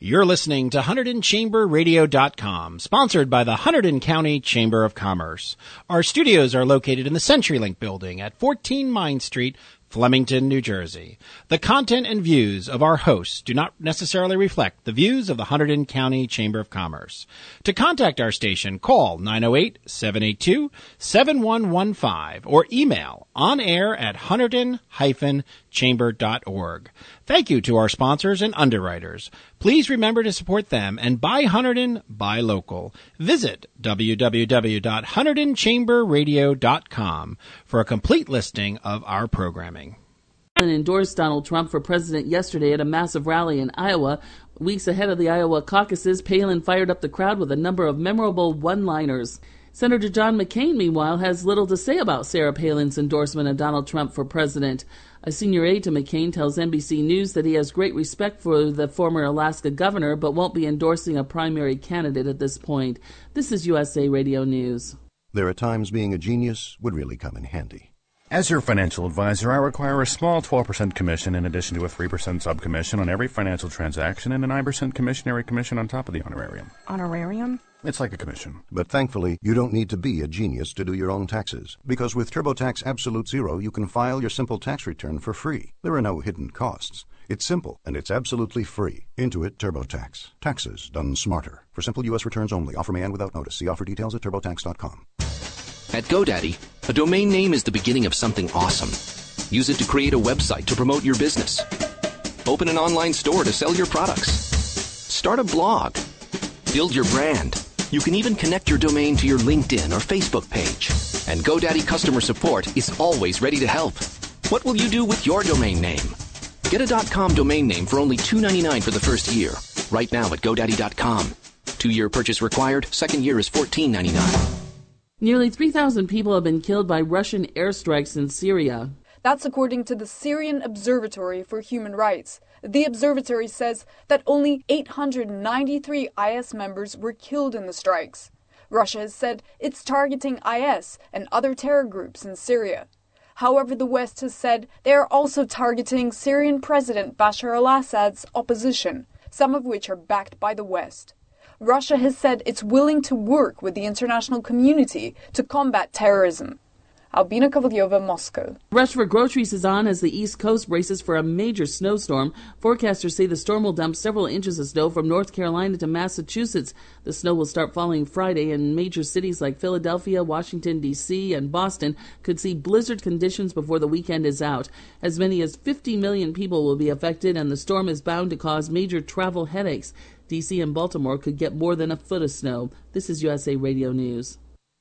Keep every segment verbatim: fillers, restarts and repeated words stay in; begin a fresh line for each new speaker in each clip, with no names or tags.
You're listening to Hunterdon Chamber Radio dot com, sponsored by the Hunterdon County Chamber of Commerce. Our studios are located in the CenturyLink building at fourteen Mine Street, Flemington, New Jersey. The content and views of our hosts do not necessarily reflect the views of the Hunterdon County Chamber of Commerce. To contact our station, call nine oh eight, seven eight two, seven one one five or email onair at hunterdon dash chamber dot org. Thank you to our sponsors and underwriters. Please remember to support them and buy Hunterdon, buy local. Visit w w w dot hunterdon chamber radio dot com for a complete listing of our programming.
Endorsed Donald Trump for president yesterday at a massive rally in Iowa. Weeks ahead of the Iowa caucuses, Palin fired up the crowd with a number of memorable one-liners. Senator John McCain, meanwhile, has little to say about Sarah Palin's endorsement of Donald Trump for president. A senior aide to McCain tells N B C News that he has great respect for the former Alaska governor, but won't be endorsing a primary candidate at this point. This is U S A Radio News.
There are times being a genius would really come in handy.
As your financial advisor, I require a small twelve percent commission in addition to a three percent subcommission on every financial transaction and a nine percent commissionary commission on top of the honorarium.
Honorarium?
It's like a commission.
But thankfully, you don't need to be a genius to do your own taxes. Because with TurboTax Absolute Zero, you can file your simple tax return for free. There are no hidden costs. It's simple, and it's absolutely free. Intuit TurboTax. Taxes done smarter. For simple U S returns only. Offer may end without notice. See offer details at turbotax dot com.
At GoDaddy, a domain name is the beginning of something awesome. Use it to create a website to promote your business. Open an online store to sell your products. Start a blog. Build your brand. You can even connect your domain to your LinkedIn or Facebook page. And GoDaddy customer support is always ready to help. What will you do with your domain name? Get a .com domain name for only two dollars and ninety-nine cents for the first year. Right now at GoDaddy dot com. Two-year purchase required. Second year is fourteen dollars and ninety-nine cents.
Nearly three thousand people have been killed by Russian airstrikes in Syria.
That's according to the Syrian Observatory for Human Rights. The observatory says that only eight hundred ninety-three I S members were killed in the strikes. Russia has said it's targeting I S and other terror groups in Syria. However, the West has said they are also targeting Syrian President Bashar al-Assad's opposition, some of which are backed by the West. Russia has said it's willing to work with the international community to combat terrorism. Albina Kovalyova, Moscow.
Rush for groceries is on as the East Coast braces for a major snowstorm. Forecasters say the storm will dump several inches of snow from North Carolina to Massachusetts. The snow will start falling Friday, and major cities like Philadelphia, Washington, D C, and Boston could see blizzard conditions before the weekend is out. As many as fifty million people will be affected, and the storm is bound to cause major travel headaches. D C and Baltimore could get more than a foot of snow. This is U S A Radio News.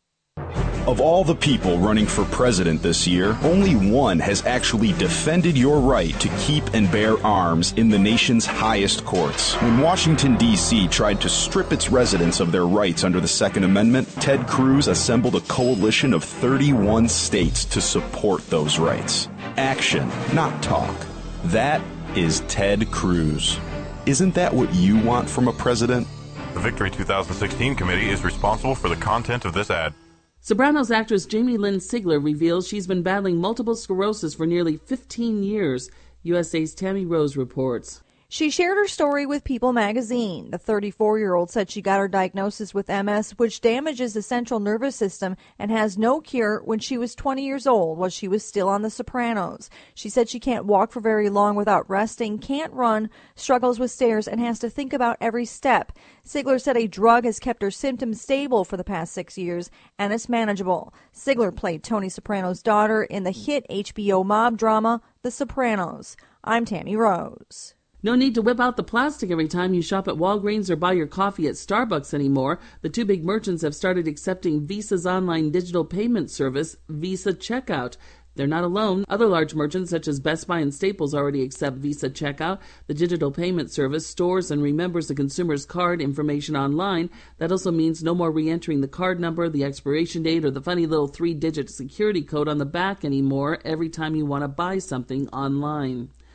Of all the people running for president this year, only one has actually defended your right to keep and bear arms in the nation's highest courts. When Washington, D C tried to strip its residents of their rights under the Second Amendment, Ted Cruz assembled a coalition of thirty-one states to support those rights. Action, not talk. That is Ted Cruz. Isn't that what you want from a president?
The Victory two thousand sixteen committee is responsible for the content of this ad.
Sopranos actress Jamie Lynn Sigler reveals she's been battling multiple sclerosis for nearly fifteen years. U S A's Tammy Rose reports.
She shared her story with People magazine. The thirty-four-year-old said she got her diagnosis with M S, which damages the central nervous system and has no cure, when she was twenty years old while she was still on The Sopranos. She said she can't walk for very long without resting, can't run, struggles with stairs, and has to think about every step. Sigler said a drug has kept her symptoms stable for the past six years, and it's manageable. Sigler played Tony Soprano's daughter in the hit H B O mob drama, The Sopranos. I'm Tammy Rose.
No need to whip out the plastic every time you shop at Walgreens or buy your coffee at Starbucks anymore. The two big merchants have started accepting Visa's online digital payment service, Visa Checkout. They're not alone. Other large merchants such as Best Buy and Staples already accept Visa Checkout. The digital payment service stores and remembers the consumer's card information online. That also means no more re-entering the card number, the expiration date, or the funny little three-digit security code on the back anymore every time you want to buy something online.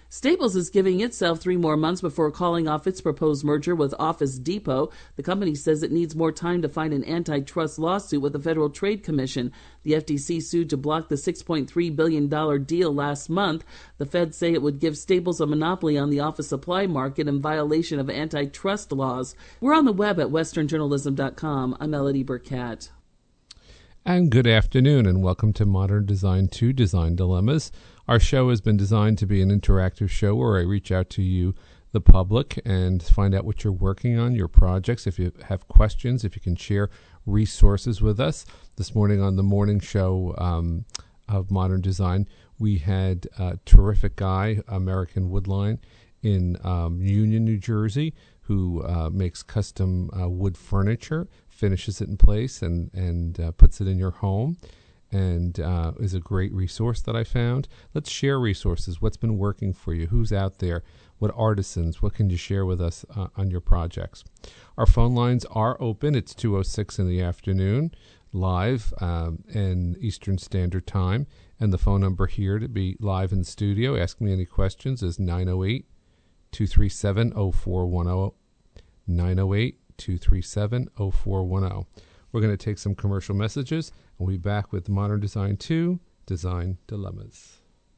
Staples is giving itself three more months before calling off its proposed merger with Office Depot. The company says it needs more time to fight an antitrust lawsuit with the Federal Trade Commission. The F T C sued to block the six point three billion dollars deal last month. The feds say it would give Staples a monopoly on the office supply market in violation of antitrust laws. We're on the web at western journalism dot com. I'm Melody Burkett.
And good afternoon, and welcome to Modern Design two Design Dilemmas. Our show has been designed to be an interactive show where I reach out to you, the public, and find out what you're working on, your projects. If you have questions, if you can share resources with us. This morning on the morning show um, of Modern Design, we had a terrific guy, American Woodline, in um, Union, New Jersey, who uh, makes custom uh, wood furniture, finishes it in place, and, and uh, puts it in your home, and uh, is a great resource that I found. Let's share resources. What's been working for you? Who's out there? What artisans? What can you share with us uh, on your projects? Our phone lines are open. It's two oh six in the afternoon, live um, in Eastern Standard Time. And the phone number here to be live in studio, ask me any questions, is nine oh eight, two three seven, oh four one oh. nine oh eight, two three seven, oh four one oh. We're going to take some commercial messages, and we'll be back with Modern Design two, Design Dilemmas.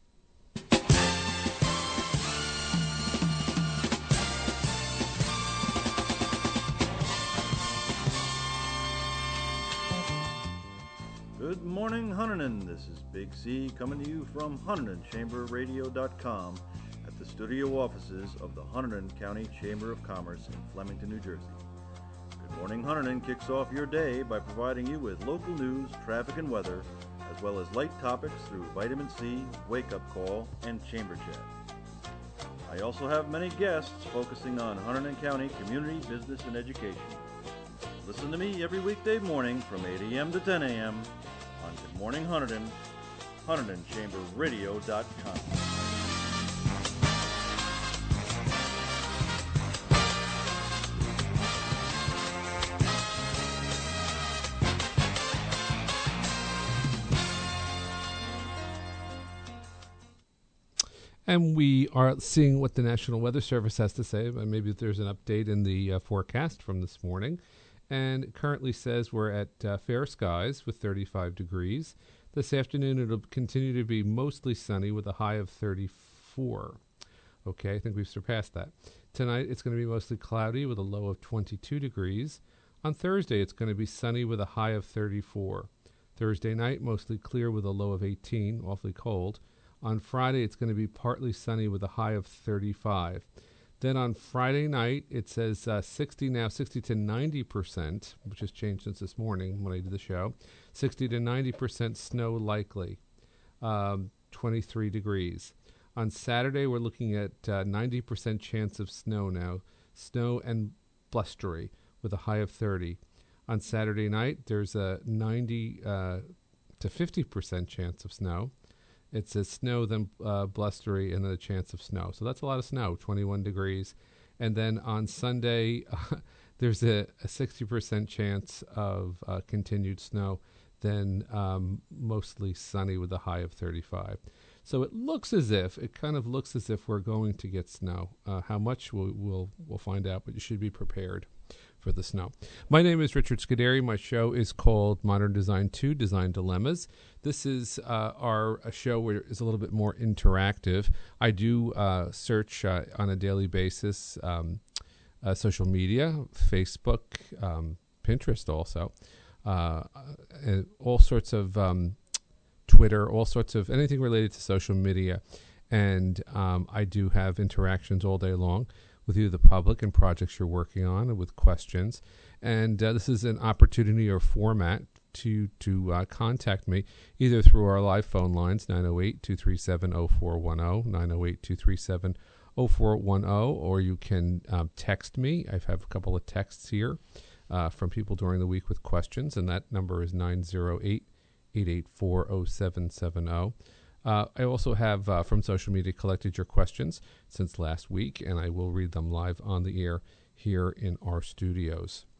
Good morning, Hunterdon. This is Big C coming to you from Hunterdon Chamber Radio dot com at the studio offices of the Hunterdon County Chamber of Commerce in Flemington, New Jersey. Good Morning Hunterdon kicks off your day by providing you with local news, traffic, and weather, as well as light topics through Vitamin C, Wake Up Call, and Chamber Chat. I also have many guests focusing on Hunterdon County community, business, and education. Listen to me every weekday morning from eight a.m. to ten a.m. on Good Morning Hunterdon, Hunterdon Chamber Radio dot com.
And we are seeing what the National Weather Service has to say. Maybe there's an update in the uh, forecast from this morning. And it currently says we're at uh, fair skies with thirty-five degrees. This afternoon it'll continue to be mostly sunny with a high of thirty-four. Okay, I think we've surpassed that. Tonight it's going to be mostly cloudy with a low of twenty-two degrees. On Thursday it's going to be sunny with a high of thirty-four. Thursday night mostly clear with a low of eighteen, awfully cold. On Friday, it's going to be partly sunny with a high of thirty-five. Then on Friday night, it says uh, sixty now, sixty to ninety percent, which has changed since this morning when I did the show. sixty to ninety percent snow likely, um, twenty-three degrees. On Saturday, we're looking at uh, ninety percent chance of snow now, snow and blustery with a high of thirty. On Saturday night, there's a ninety uh, to fifty percent chance of snow. It says snow, then uh, blustery, and then a chance of snow. So that's a lot of snow, twenty-one degrees. And then on Sunday, uh, there's a, a sixty percent chance of uh, continued snow, then um, mostly sunny with a high of thirty-five. So it looks as if, it kind of looks as if we're going to get snow. Uh, how much, we'll, we'll, we'll find out, but you should be prepared for the snow. My name is Richard Scuderi. My show is called Modern Design two, Design Dilemmas. This is uh, our a show where it's a little bit more interactive. I do uh, search uh, on a daily basis, um, uh, social media, Facebook, um, Pinterest also, uh, uh, all sorts of um, Twitter, all sorts of anything related to social media. And um, I do have interactions all day long with you, the public, and projects you're working on, and with questions. And uh, this is an opportunity or format to to uh, contact me either through our live phone lines, nine oh eight, two three seven, oh four one oh, nine oh eight, two three seven, oh four one oh, or you can um, text me. I have a couple of texts here uh, from people during the week with questions, and that number is nine oh eight, eight eight four, oh seven seven oh. Uh, I also have, uh, from social media, collected your questions since last week, and I will read them live on the air here in our studios.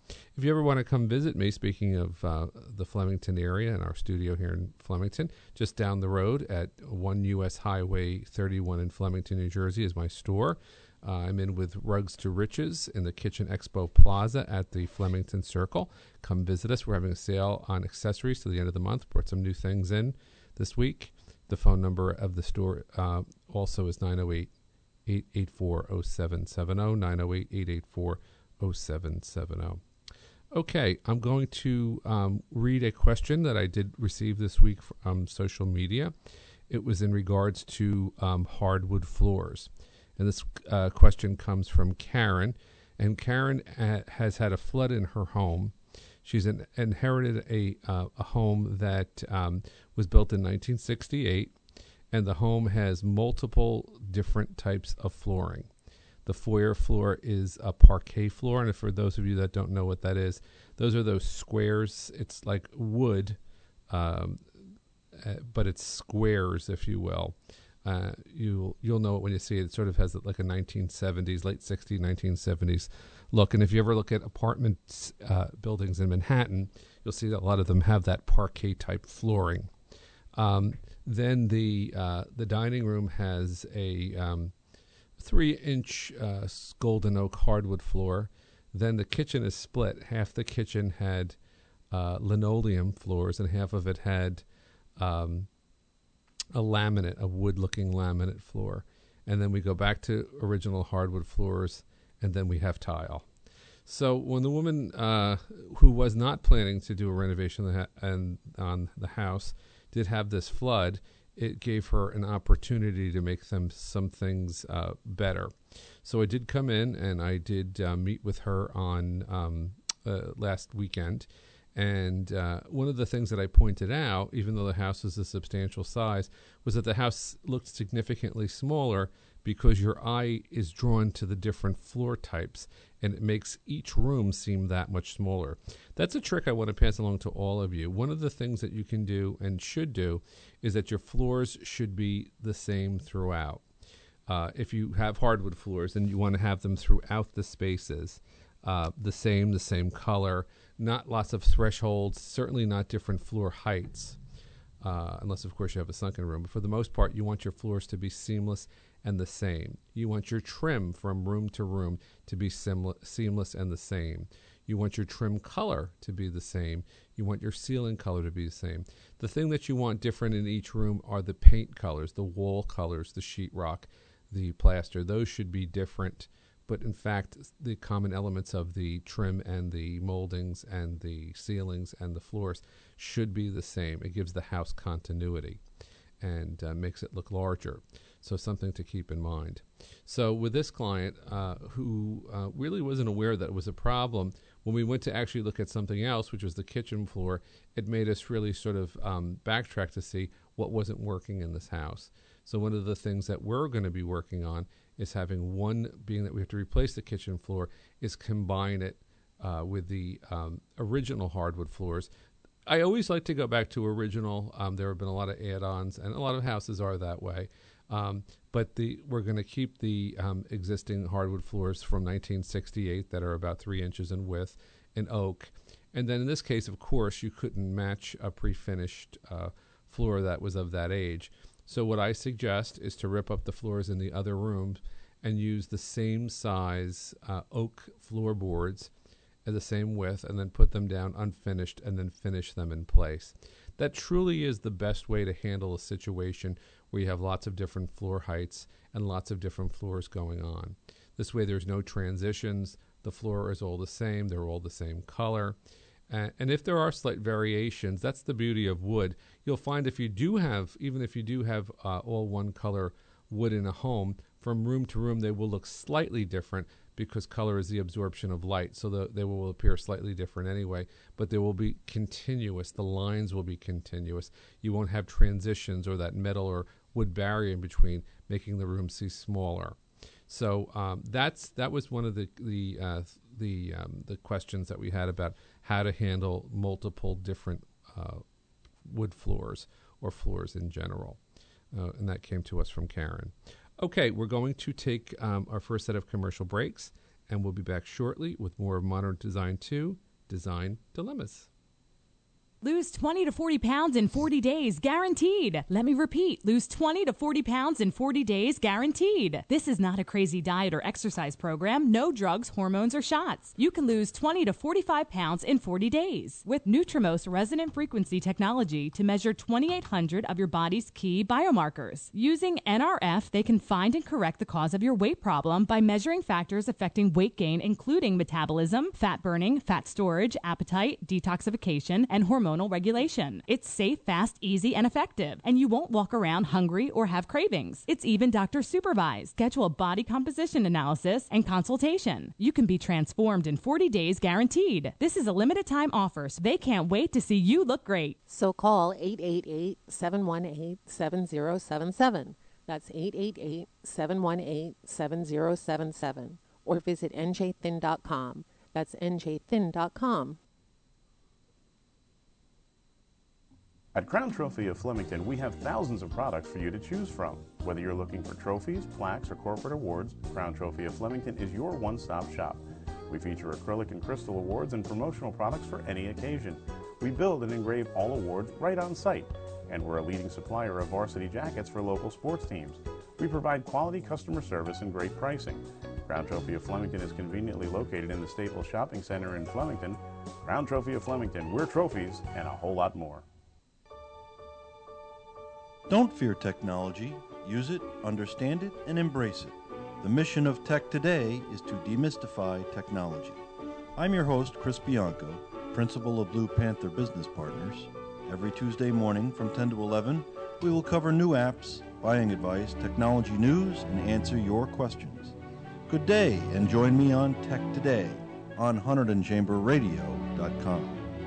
If you ever want to come visit me, speaking of uh, the Flemington area and our studio here in Flemington, just down the road at one U S Highway thirty-one in Flemington, New Jersey is my store. Uh, I'm in with Rugs to Riches in the Kitchen Expo Plaza at the Flemington Circle. Come visit us. We're having a sale on accessories to the end of the month. Brought some new things in this week. The phone number of the store uh, also is nine oh eight, eight eight four, oh seven seven oh, nine oh eight, eight eight four, oh seven seven oh. Okay, I'm going to um, read a question that I did receive this week from social media. It was in regards to um, hardwood floors. And this uh, question comes from Karen. And Karen uh, has had a flood in her home. She's an, inherited a, uh, a home that um, was built in nineteen sixty-eight. And the home has multiple different types of flooring. The foyer floor is a parquet floor, and for those of you that don't know what that is, those are those squares. It's like wood, um, uh, but it's squares, if you will. Uh, you'll you'll know it when you see it. It sort of has like a nineteen seventies, late sixties, nineteen seventies look. And if you ever look at apartment uh, buildings in Manhattan, you'll see that a lot of them have that parquet type flooring. Um, then the uh, the dining room has a um, three-inch uh, golden oak hardwood floor. Then the kitchen is split. Half the kitchen had uh, linoleum floors, and half of it had um, a laminate, a wood-looking laminate floor. And then we go back to original hardwood floors, and then we have tile. So when the woman uh, who was not planning to do a renovation on the, ha- and on the house did have this flood, it gave her an opportunity to make them some things uh, better. So I did come in and I did uh, meet with her on um, uh, last weekend. And uh, one of the things that I pointed out, even though the house was a substantial size, was that the house looked significantly smaller because your eye is drawn to the different floor types, and it makes each room seem that much smaller. That's a trick I want to pass along to all of you. One of the things that you can do and should do is that your floors should be the same throughout. Uh, if you have hardwood floors, then you want to have them throughout the spaces, uh, the same, the same color, not lots of thresholds, certainly not different floor heights, uh, unless, of course, you have a sunken room. But for the most part, you want your floors to be seamless and the same. You want your trim from room to room to be sim- seamless and the same. You want your trim color to be the same. You want your ceiling color to be the same. The thing that you want different in each room are the paint colors, the wall colors, the sheetrock, the plaster. Those should be different. But in fact, the common elements of the trim and the moldings and the ceilings and the floors should be the same. It gives the house continuity and uh, makes it look larger. So something to keep in mind. So with this client uh, who uh, really wasn't aware that it was a problem, when we went to actually look at something else, which was the kitchen floor, it made us really sort of um, backtrack to see what wasn't working in this house. So one of the things that we're going to be working on is having one, being that we have to replace the kitchen floor, is combine it uh, with the um, original hardwood floors. I always like to go back to original. Um, there have been a lot of add-ons, and a lot of houses are that way. Um, but the we're going to keep the um, existing hardwood floors from nineteen sixty-eight that are about three inches in width in oak. And then in this case, of course, you couldn't match a pre-finished uh, floor that was of that age. So what I suggest is to rip up the floors in the other rooms and use the same size uh, oak floorboards at the same width, and then put them down unfinished and then finish them in place. That truly is the best way to handle a situation where you have lots of different floor heights and lots of different floors going on. This way there's no transitions. The floor is all the same. They're all the same color. Uh, and if there are slight variations, that's the beauty of wood. You'll find if you do have, even if you do have uh, all one color wood in a home, from room to room they will look slightly different because color is the absorption of light. So the, they will appear slightly different anyway, but they will be continuous. The lines will be continuous. You won't have transitions or that metal or wood barrier in between, making the room see smaller. So um, that's that was one of the the uh, the um, the questions that we had about how to handle multiple different uh, wood floors or floors in general, uh, and that came to us from Karen. Okay, we're going to take um, our first set of commercial breaks, And we'll be back shortly with more of Modern Design two, Design Dilemmas.
Lose twenty to forty pounds in forty days, guaranteed. Let me repeat, lose twenty to forty pounds in forty days, guaranteed. This is not a crazy diet or exercise program, no drugs, hormones, or shots. You can lose twenty to forty-five pounds in forty days with Nutrimost resonant frequency technology to measure twenty-eight hundred of your body's key biomarkers. Using N R F, they can find and correct the cause of your weight problem by measuring factors affecting weight gain, including metabolism, fat burning, fat storage, appetite, detoxification, and hormone regulation. It's safe, fast, easy, and effective, and you won't walk around hungry or have cravings. It's even doctor supervised. Schedule a body composition analysis and consultation. You can be transformed in forty days guaranteed. This is a limited time offer, so they can't wait to see you look great.
So call eight eight eight, seven one eight, seven zero seven seven. That's eight eight eight, seven one eight, seven zero seven seven. Or visit N J thin dot com. That's N J thin dot com.
At Crown Trophy of Flemington, we have thousands of products for you to choose from. Whether you're looking for trophies, plaques, or corporate awards, Crown Trophy of Flemington is your one-stop shop. We feature acrylic and crystal awards and promotional products for any occasion. We build and engrave all awards right on site, and we're a leading supplier of varsity jackets for local sports teams. We provide quality customer service and great pricing. Crown Trophy of Flemington is conveniently located in the Staples Shopping Center in Flemington. Crown Trophy of Flemington, we're trophies and a whole lot more.
Don't fear technology. Use it, understand it, and embrace it. The mission of Tech Today is to demystify technology. I'm your host, Chris Bianco, principal of Blue Panther Business Partners. Every Tuesday morning from ten to eleven, we will cover new apps, buying advice, technology news, and answer your questions. Good day, and join me on Tech Today on Hunterdon Chamber Radio dot com.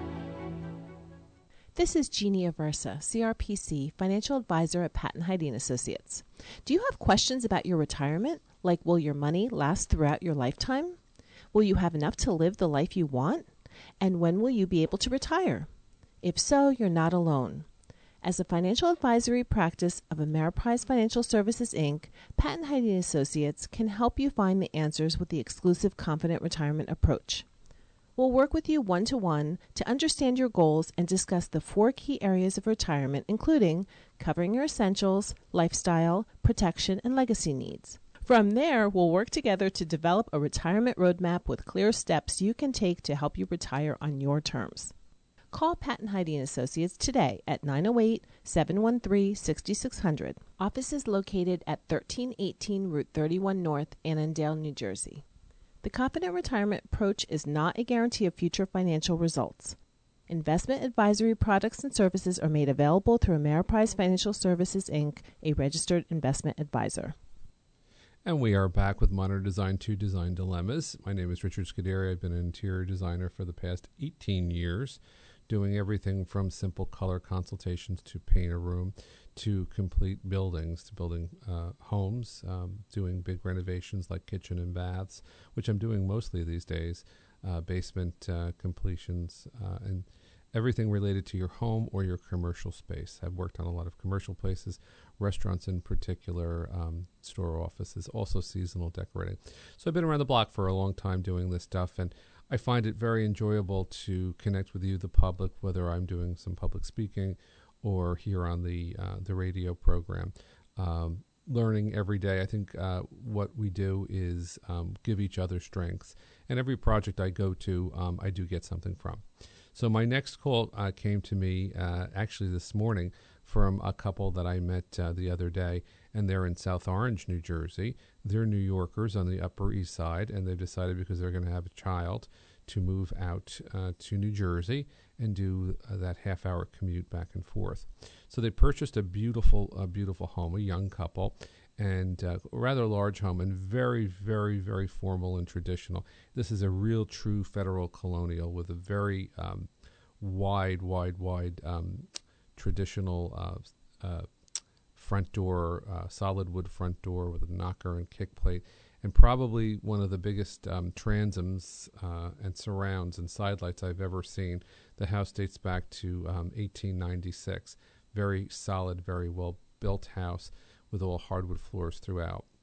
This is Jeannie Aversa, C R P C, Financial Advisor at Patton Hyde and Associates. Do you have questions about your retirement, like will your money last throughout your lifetime? Will you have enough to live the life you want? And when will you be able to retire? If so, you're not alone. As a financial advisory practice of Ameriprise Financial Services, Incorporated, Patton Hyde and Associates can help you find the answers with the exclusive Confident Retirement approach. We'll work with you one-to-one to understand your goals and discuss the four key areas of retirement, including covering your essentials, lifestyle, protection, and legacy needs. From there, we'll work together to develop a retirement roadmap with clear steps you can take to help you retire on your terms. Call Patton Hyde and Associates today at nine oh eight, seven one three, six six zero zero. Office is located at thirteen eighteen Route thirty-one North, Annandale, New Jersey. The Confident Retirement approach is not a guarantee of future financial results. Investment advisory products and services are made available through Ameriprise Financial Services, Incorporated, a registered investment advisor.
And we are back with Modern Design two, Design Dilemmas. My name is Richard Scuderi. I've been an interior designer for the past eighteen years, doing everything from simple color consultations to paint a room, to complete buildings, to building uh, homes, um, doing big renovations like kitchen and baths, which I'm doing mostly these days, uh, basement uh, completions, uh, and everything related to your home or your commercial space. I've worked on a lot of commercial places, restaurants in particular, um, store offices, also seasonal decorating. So I've been around the block for a long time doing this stuff, and I find it very enjoyable to connect with you, the public, whether I'm doing some public speaking or here on the uh, the radio program. Um, learning every day. I think uh, what we do is um, give each other strengths. And every project I go to, um, I do get something from. So my next call uh, came to me uh, actually this morning from a couple that I met uh, the other day, and they're in South Orange, New Jersey. They're New Yorkers on the Upper East Side, and they've decided because they're going to have a child to move out uh, to New Jersey and do uh, that half-hour commute back and forth. So they purchased a beautiful, uh, beautiful home, a young couple, and uh, a rather large home, and very, very, very formal and traditional. This is a real, true federal colonial with a very um, wide, wide, wide um, traditional uh, uh, front door, uh, solid wood front door with a knocker and kick plate, and probably one of the biggest um, transoms uh, and surrounds and sidelights I've ever seen. The house dates back to um, eighteen ninety-six. Very solid, very well-built house with all hardwood floors throughout.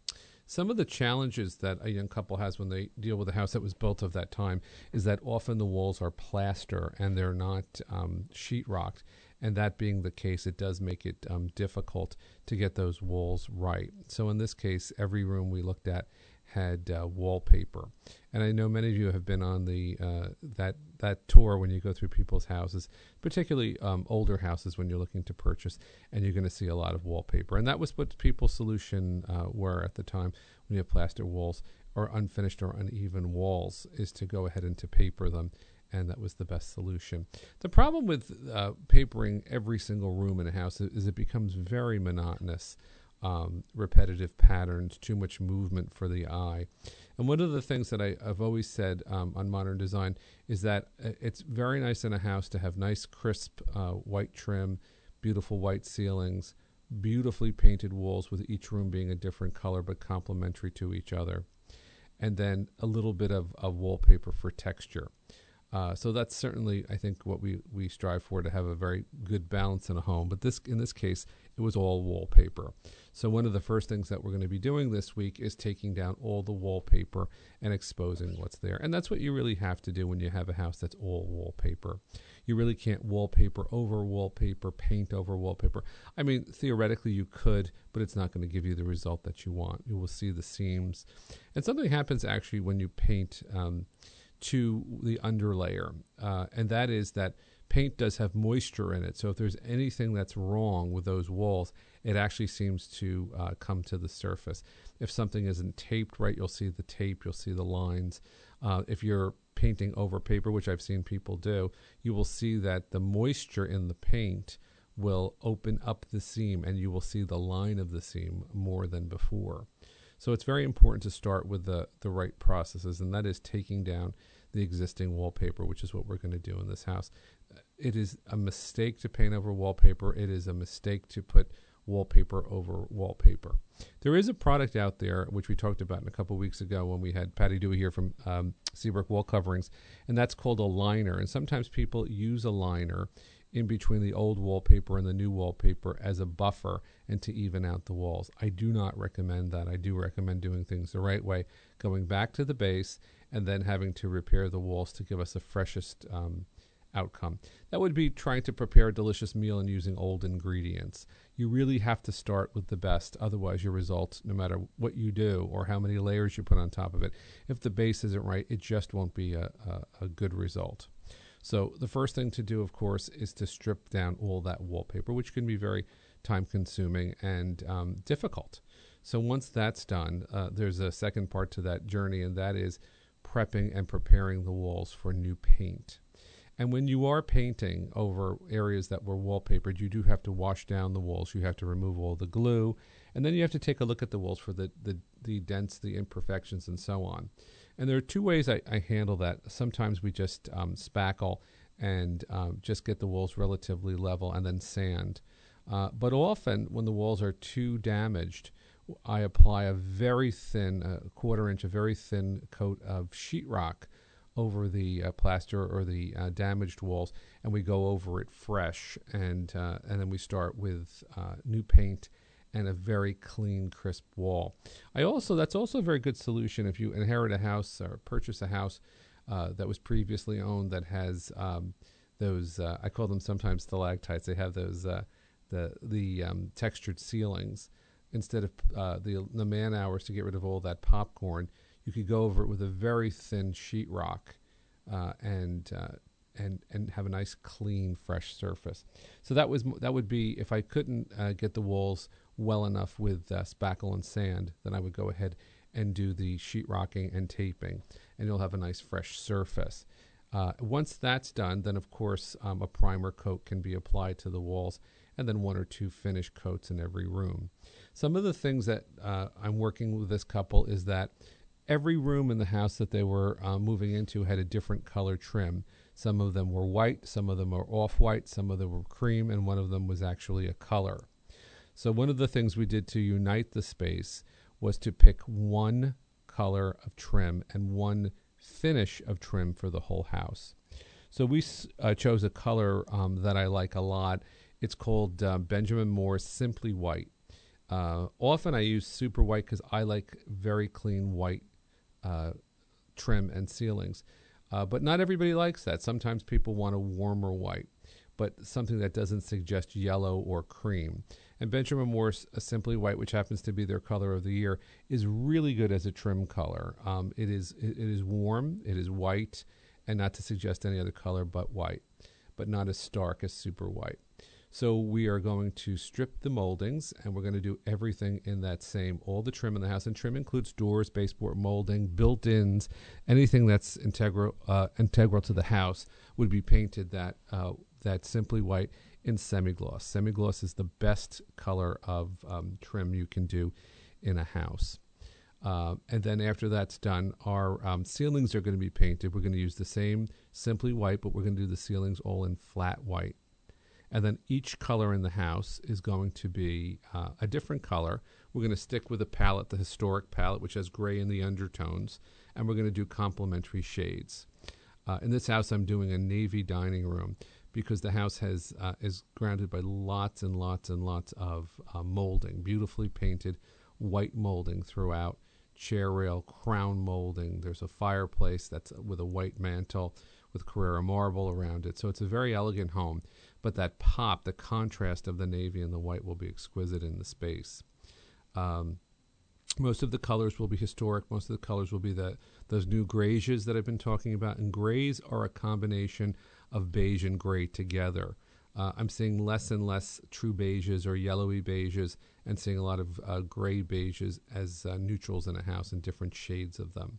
Some of the challenges that a young couple has when they deal with a house that was built of that time is that often the walls are plaster and they're not um, sheetrocked. And that being the case, it does make it um, difficult to get those walls right. So in this case, every room we looked at had uh, wallpaper. And I know many of you have been on the uh, that that tour when you go through people's houses, particularly um, older houses when you're looking to purchase, and you're going to see a lot of wallpaper. And that was what people's solution uh, were at the time when you have plaster walls or unfinished or uneven walls, is to go ahead and to paper them. And that was the best solution. The problem with uh, papering every single room in a house is, is it becomes very monotonous. Um, repetitive patterns, too much movement for the eye. And one of the things that I, I've always said um, on modern design is that it's very nice in a house to have nice, crisp uh, white trim, beautiful white ceilings, beautifully painted walls with each room being a different color but complementary to each other, and then a little bit of, of wallpaper for texture. Uh, so that's certainly, I think, what we, we strive for, to have a very good balance in a home. But this, in this case, it was all wallpaper. So one of the first things that we're going to be doing this week is taking down all the wallpaper and exposing what's there. And that's what you really have to do when you have a house that's all wallpaper. You really can't wallpaper over wallpaper, paint over wallpaper. I mean, theoretically you could, but it's not going to give you the result that you want. You will see the seams. And something happens actually when you paint um, to the underlayer, uh, and that is that paint does have moisture in it. So if there's anything that's wrong with those walls, it actually seems to uh, come to the surface. If something isn't taped right, you'll see the tape, you'll see the lines. Uh, if you're painting over paper, which I've seen people do, you will see that the moisture in the paint will open up the seam, and you will see the line of the seam more than before. So it's very important to start with the, the right processes, and that is taking down the existing wallpaper, which is what we're going to do in this house. It is a mistake to paint over wallpaper. It is a mistake to put wallpaper over wallpaper. There is a product out there, which we talked about in a couple weeks ago when we had Patty Dewey here from um, Seabrook Wall Coverings, and that's called a liner. And sometimes people use a liner in between the old wallpaper and the new wallpaper as a buffer and to even out the walls. I do not recommend that. I do recommend doing things the right way, going back to the base and then having to repair the walls to give us the freshest um, outcome. That would be trying to prepare a delicious meal and using old ingredients. You really have to start with the best. Otherwise, your results, no matter what you do or how many layers you put on top of it, if the base isn't right, it just won't be a, a, a good result. So the first thing to do, of course, is to strip down all that wallpaper, which can be very time-consuming and um, difficult. So once that's done, uh, there's a second part to that journey, and that is prepping and preparing the walls for new paint. And when you are painting over areas that were wallpapered, you do have to wash down the walls. You have to remove all the glue, and then you have to take a look at the walls for the, the, the dents, the imperfections, and so on. And there are two ways I, I handle that. Sometimes we just um, spackle and um, just get the walls relatively level and then sand. Uh, but often when the walls are too damaged, I apply a very thin, a quarter inch, a very thin coat of sheetrock over the uh, plaster or the uh, damaged walls, and we go over it fresh, and uh, and then we start with uh, new paint and a very clean, crisp wall. I also that's also a very good solution if you inherit a house or purchase a house uh, that was previously owned that has um, those uh, I call them sometimes stalactites. They have those uh, the the um, textured ceilings. Instead of uh, the the man hours to get rid of all that popcorn, you could go over it with a very thin sheetrock uh, and uh, and and have a nice, clean, fresh surface. So that was that would be if I couldn't uh, get the walls well enough with uh, spackle and sand, then I would go ahead and do the sheetrocking and taping, and you'll have a nice, fresh surface. Uh, once that's done, then of course um, a primer coat can be applied to the walls, and then one or two finish coats in every room. Some of the things that uh, I'm working with this couple is that every room in the house that they were uh, moving into had a different color trim. Some of them were white, some of them were off-white, some of them were cream, and one of them was actually a color. So one of the things we did to unite the space was to pick one color of trim and one finish of trim for the whole house. So we uh, chose a color um, that I like a lot. It's called uh, Benjamin Moore Simply White. Uh, often I use super white because I like very clean white uh, trim and ceilings. Uh, but not everybody likes that. Sometimes people want a warmer white, but something that doesn't suggest yellow or cream. And Benjamin Morse, a Simply White, which happens to be their color of the year, is really good as a trim color. Um, it is it, it is warm, it is white, and not to suggest any other color but white, but not as stark as super white. So we are going to strip the moldings, and we're going to do everything in that same, all the trim in the house. And trim includes doors, baseboard molding, built-ins, anything that's integral uh, integral to the house would be painted that uh, that Simply White in semi-gloss. Semi-gloss is the best color of um, trim you can do in a house. Uh, and then after that's done, our um, ceilings are going to be painted. We're going to use the same Simply White, but we're going to do the ceilings all in flat white. And then each color in the house is going to be uh, a different color. We're going to stick with a palette, the historic palette, which has gray in the undertones, and we're going to do complementary shades. Uh, in this house, I'm doing a navy dining room because the house has uh, is grounded by lots and lots and lots of uh, molding, beautifully painted white molding throughout, chair rail, crown molding. There's a fireplace that's with a white mantle with Carrara marble around it. So it's a very elegant home. But that pop, the contrast of the navy and the white will be exquisite in the space. Um, most of the colors will be historic. Most of the colors will be the those new grays that I've been talking about. And grays are a combination of beige and gray together. Uh, I'm seeing less and less true beiges or yellowy beiges and seeing a lot of uh, gray beiges as uh, neutrals in a house and different shades of them.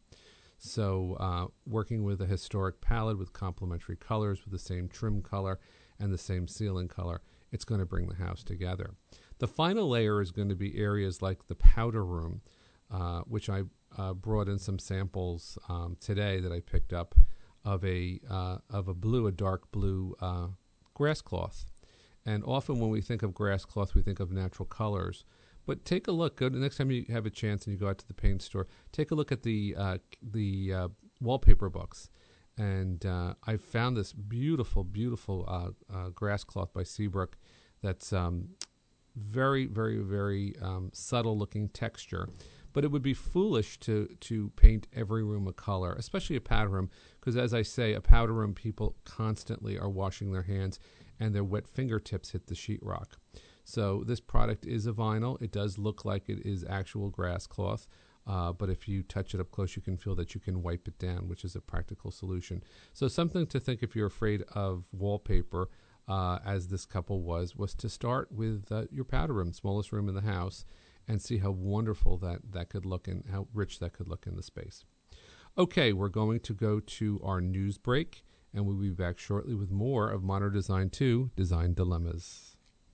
So uh, working with a historic palette with complementary colors with the same trim color and the same ceiling color, it's going to bring the house together. The final layer is going to be areas like the powder room, uh, which I uh, brought in some samples um, today that I picked up of a uh, of a blue, a dark blue uh, grass cloth. And often when we think of grass cloth, we think of natural colors. But take a look. Go to, next time you have a chance and you go out to the paint store, take a look at the uh, the uh, wallpaper books. And uh, I found this beautiful, beautiful uh, uh, grass cloth by Seabrook that's um, very, very, very um, subtle-looking texture. But it would be foolish to to paint every room a color, especially a powder room, because as I say, a powder room, people constantly are washing their hands and their wet fingertips hit the sheetrock. So this product is a vinyl. It does look like it is actual grass cloth. Uh, but if you touch it up close, you can feel that you can wipe it down, which is a practical solution. So something to think if you're afraid of wallpaper, uh, as this couple was, was to start with uh, your powder room, smallest room in the house, and see how wonderful that, that could look and how rich that could look in the space. Okay, we're going to go to our news break, and we'll be back shortly with more of Modern Design two, Design Dilemmas.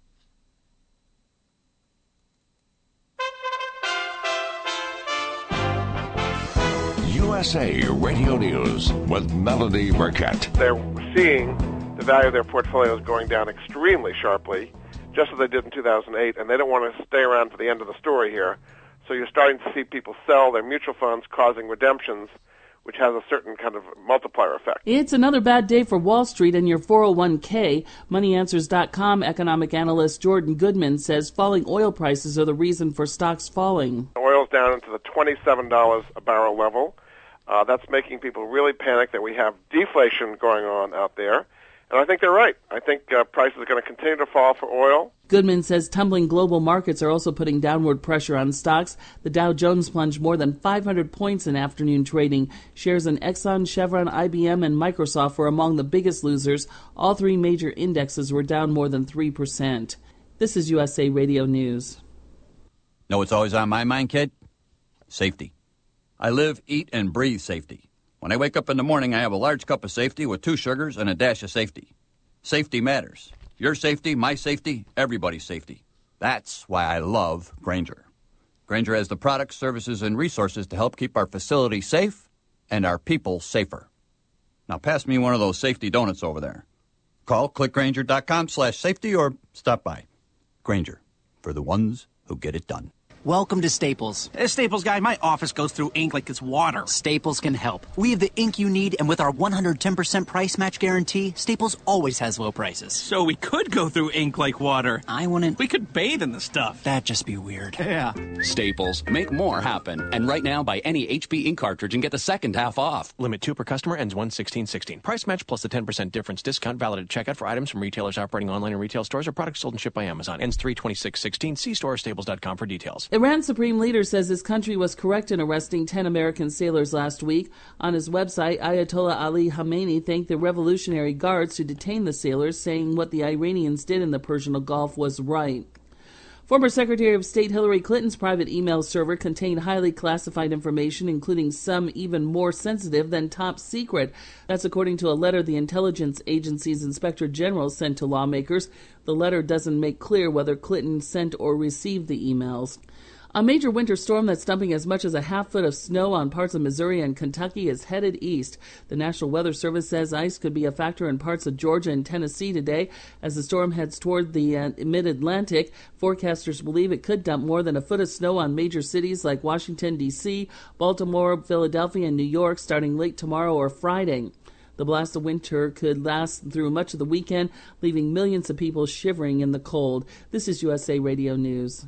U S A Radio News with Melody Burkett.
They're seeing the value of their portfolios going down extremely sharply, just as they did in two thousand eight, and they don't want to stay around for the end of the story here. So you're starting to see people sell their mutual funds, causing redemptions, which has a certain kind of multiplier effect.
It's another bad day for Wall Street and your four oh one k. Money Answers dot com economic analyst Jordan Goodman says falling oil prices are the reason for stocks falling.
Oil's down into the twenty-seven dollars a barrel level. Uh, that's making people really panic that we have deflation going on out there. And I think they're right. I think uh, prices are going to continue to fall for oil.
Goodman says tumbling global markets are also putting downward pressure on stocks. The Dow Jones plunged more than five hundred points in afternoon trading. Shares in Exxon, Chevron, I B M, and Microsoft were among the biggest losers. All three major indexes were down more than three percent. This is U S A Radio News.
Know what's always on my mind, kid? Safety. I live, eat, and breathe safety. When I wake up in the morning, I have a large cup of safety with two sugars and a dash of safety. Safety matters. Your safety, my safety, everybody's safety. That's why I love Grainger. Grainger has the products, services, and resources to help keep our facilities safe and our people safer. Now pass me one of those safety donuts over there. Call clickgrainger.com slash safety or stop by. Grainger, for the ones who get it done.
Welcome to Staples.
Hey, Staples guy, my office goes through ink like it's water.
Staples can help. We have the ink you need, and with our one hundred ten percent price match guarantee, Staples always has low prices.
So we could go through ink like water.
I wouldn't.
We could bathe in the stuff.
That'd just be weird.
Yeah.
Staples. Make more happen. And right now, buy any H P ink cartridge and get the second half off.
Limit two per customer, ends one sixteen sixteen. Price match plus the ten percent difference discount valid at checkout for items from retailers operating online and retail stores or products sold and shipped by Amazon. Ends three twenty-six sixteen. See store or staples dot com for details.
Iran's supreme leader says his country was correct in arresting ten American sailors last week. On his website, Ayatollah Ali Khamenei thanked the Revolutionary Guards who detained the sailors, saying what the Iranians did in the Persian Gulf was right. Former Secretary of State Hillary Clinton's private email server contained highly classified information, including some even more sensitive than top secret. That's according to a letter the intelligence agency's inspector general sent to lawmakers. The letter doesn't make clear whether Clinton sent or received the emails. A major winter storm that's dumping as much as a half foot of snow on parts of Missouri and Kentucky is headed east. The National Weather Service says ice could be a factor in parts of Georgia and Tennessee today as the storm heads toward the uh, mid-Atlantic. Forecasters believe it could dump more than a foot of snow on major cities like Washington, D C, Baltimore, Philadelphia, and New York starting late tomorrow or Friday. The blast of winter could last through much of the weekend, leaving millions of people shivering in the cold. This is U S A Radio News.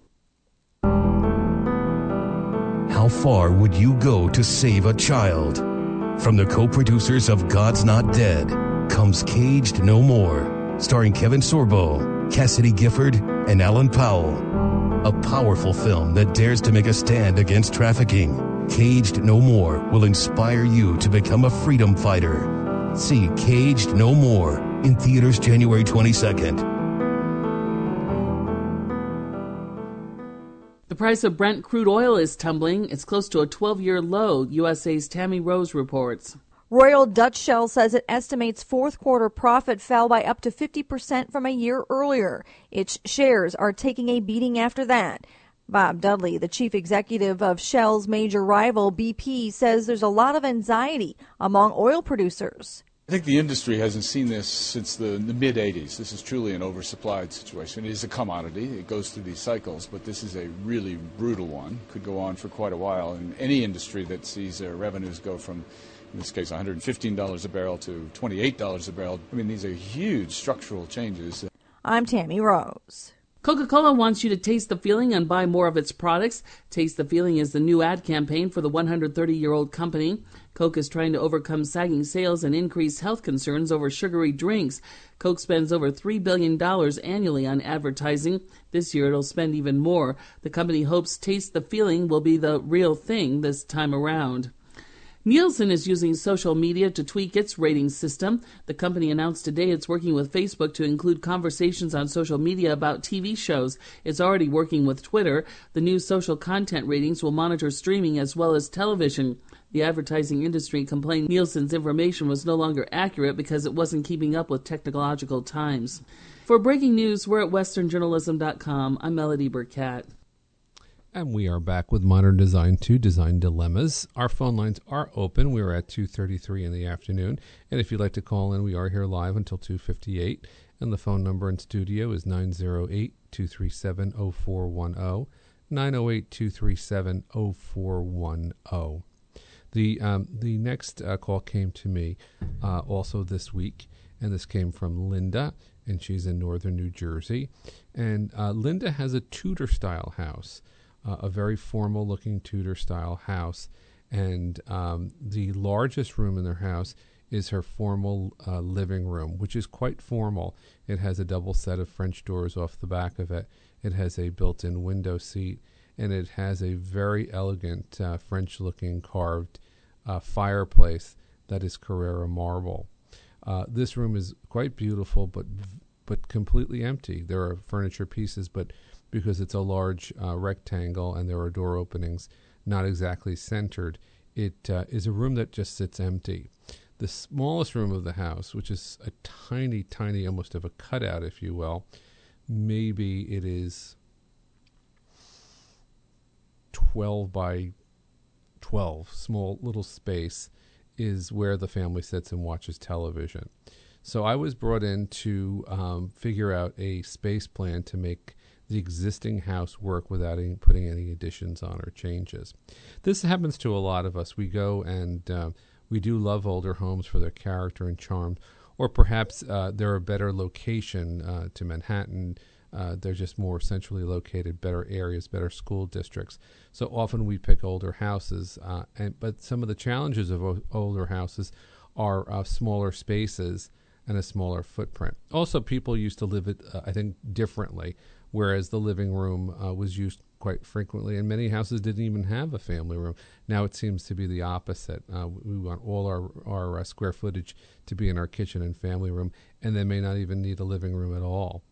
How far would you go to save a child? From the co-producers of God's Not Dead comes Caged No More, starring Kevin Sorbo, Cassidy Gifford, and Alan Powell. A powerful film that dares to make a stand against trafficking. Caged No More will inspire you to become a freedom fighter. See Caged No More in theaters January twenty-second.
The price of Brent crude oil is tumbling. It's close to a twelve-year low, U S A's Tammy Rose reports.
Royal Dutch Shell says it estimates fourth quarter profit fell by up to fifty percent from a year earlier. Its shares are taking a beating after that. Bob Dudley, the chief executive of Shell's major rival, B P, says there's a lot of anxiety among oil producers.
I think the industry hasn't seen this since the, the mid-eighties. This is truly an oversupplied situation. It is a commodity. It goes through these cycles, but this is a really brutal one. Could go on for quite a while. And any industry that sees their revenues go from, in this case, one hundred fifteen dollars a barrel to twenty-eight dollars a barrel, I mean, these are huge structural changes.
I'm Tammy Rose.
Coca-Cola wants you to taste the feeling and buy more of its products. Taste the Feeling is the new ad campaign for the one hundred thirty-year-old company. Coke is trying to overcome sagging sales and increase health concerns over sugary drinks. Coke spends over three billion dollars annually on advertising. This year it'll spend even more. The company hopes Taste the Feeling will be the real thing this time around. Nielsen is using social media to tweak its rating system. The company announced today it's working with Facebook to include conversations on social media about T V shows. It's already working with Twitter. The new social content ratings will monitor streaming as well as television. The advertising industry complained Nielsen's information was no longer accurate because it wasn't keeping up with technological times. For breaking news, we're at western journalism dot com. I'm Melody Burkett.
And we are back with Modern Design two, Design Dilemmas. Our phone lines are open. We are at two thirty-three in the afternoon. And if you'd like to call in, we are here live until two fifty-eight. And the phone number in studio is nine oh eight, two three seven, oh four one oh, nine oh eight, two three seven, oh four one oh. The, um, the next uh, call came to me uh, also this week, and this came from Linda, and she's in northern New Jersey. And uh, Linda has a Tudor-style house. Uh, a very formal-looking Tudor-style house, and um, the largest room in their house is her formal uh, living room, which is quite formal. It has a double set of French doors off the back of it. It has a built-in window seat, and it has a very elegant uh, French-looking carved uh, fireplace that is Carrara marble. Uh, this room is quite beautiful, but but completely empty. There are furniture pieces, but because it's a large uh, rectangle and there are door openings not exactly centered, it uh, is a room that just sits empty. The smallest room of the house, which is a tiny, tiny, almost of a cutout, if you will, maybe it is twelve by twelve, small little space, is where the family sits and watches television. So I was brought in to um, figure out a space plan to make the existing house work without any, putting any additions on or changes. This happens to a lot of us. We go and uh, we do love older homes for their character and charm, or perhaps uh, they're a better location uh, to Manhattan. Uh, they're just more centrally located, better areas, better school districts. So often we pick older houses, uh, and but some of the challenges of o- older houses are uh, smaller spaces and a smaller footprint. Also, people used to live it, uh, I think, differently, whereas the living room uh, was used quite frequently, and many houses didn't even have a family room. Now it seems to be the opposite. Uh, we want all our, our uh, square footage to be in our kitchen and family room, and they may not even need a living room at all.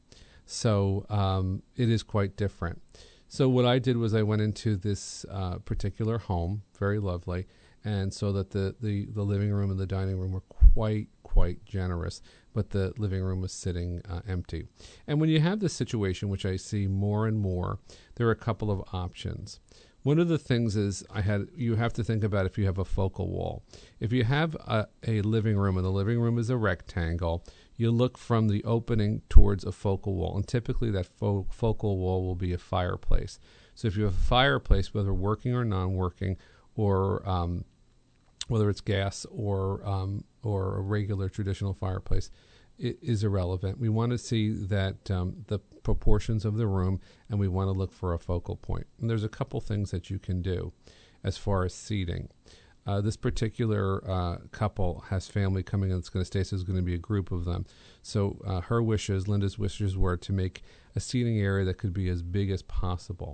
So um, it is quite different. So what I did was I went into this uh, particular home, very lovely, and so that the, the, the living room and the dining room were quite, quite generous, but the living room was sitting uh, empty. And when you have this situation, which I see more and more, there are a couple of options. One of the things is I had you have to think about if you have a focal wall. If you have a, a living room and the living room is a rectangle, you look from the opening towards a focal wall, and typically that fo- focal wall will be a fireplace. So if you have a fireplace, whether working or non-working, or um, whether it's gas or um, or a regular traditional fireplace, it is irrelevant. We want to see that um, the proportions of the room, and we want to look for a focal point. And there's a couple things that you can do as far as seating. Uh, this particular uh, couple has family coming in that's going to stay, so there's going to be a group of them. So uh, her wishes, Linda's wishes, were to make a seating area that could be as big as possible.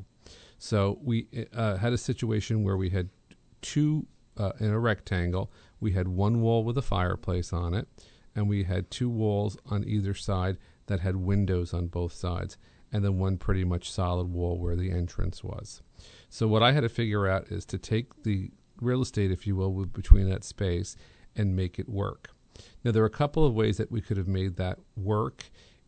So we uh, had a situation where we had two, uh, in a rectangle, we had one wall with a fireplace on it, and we had two walls on either side that had windows on both sides, and then one pretty much solid wall where the entrance was. So what I had to figure out is to take the real estate, if you will, with, between that space and make it work. Now, there are a couple of ways that we could have made that work.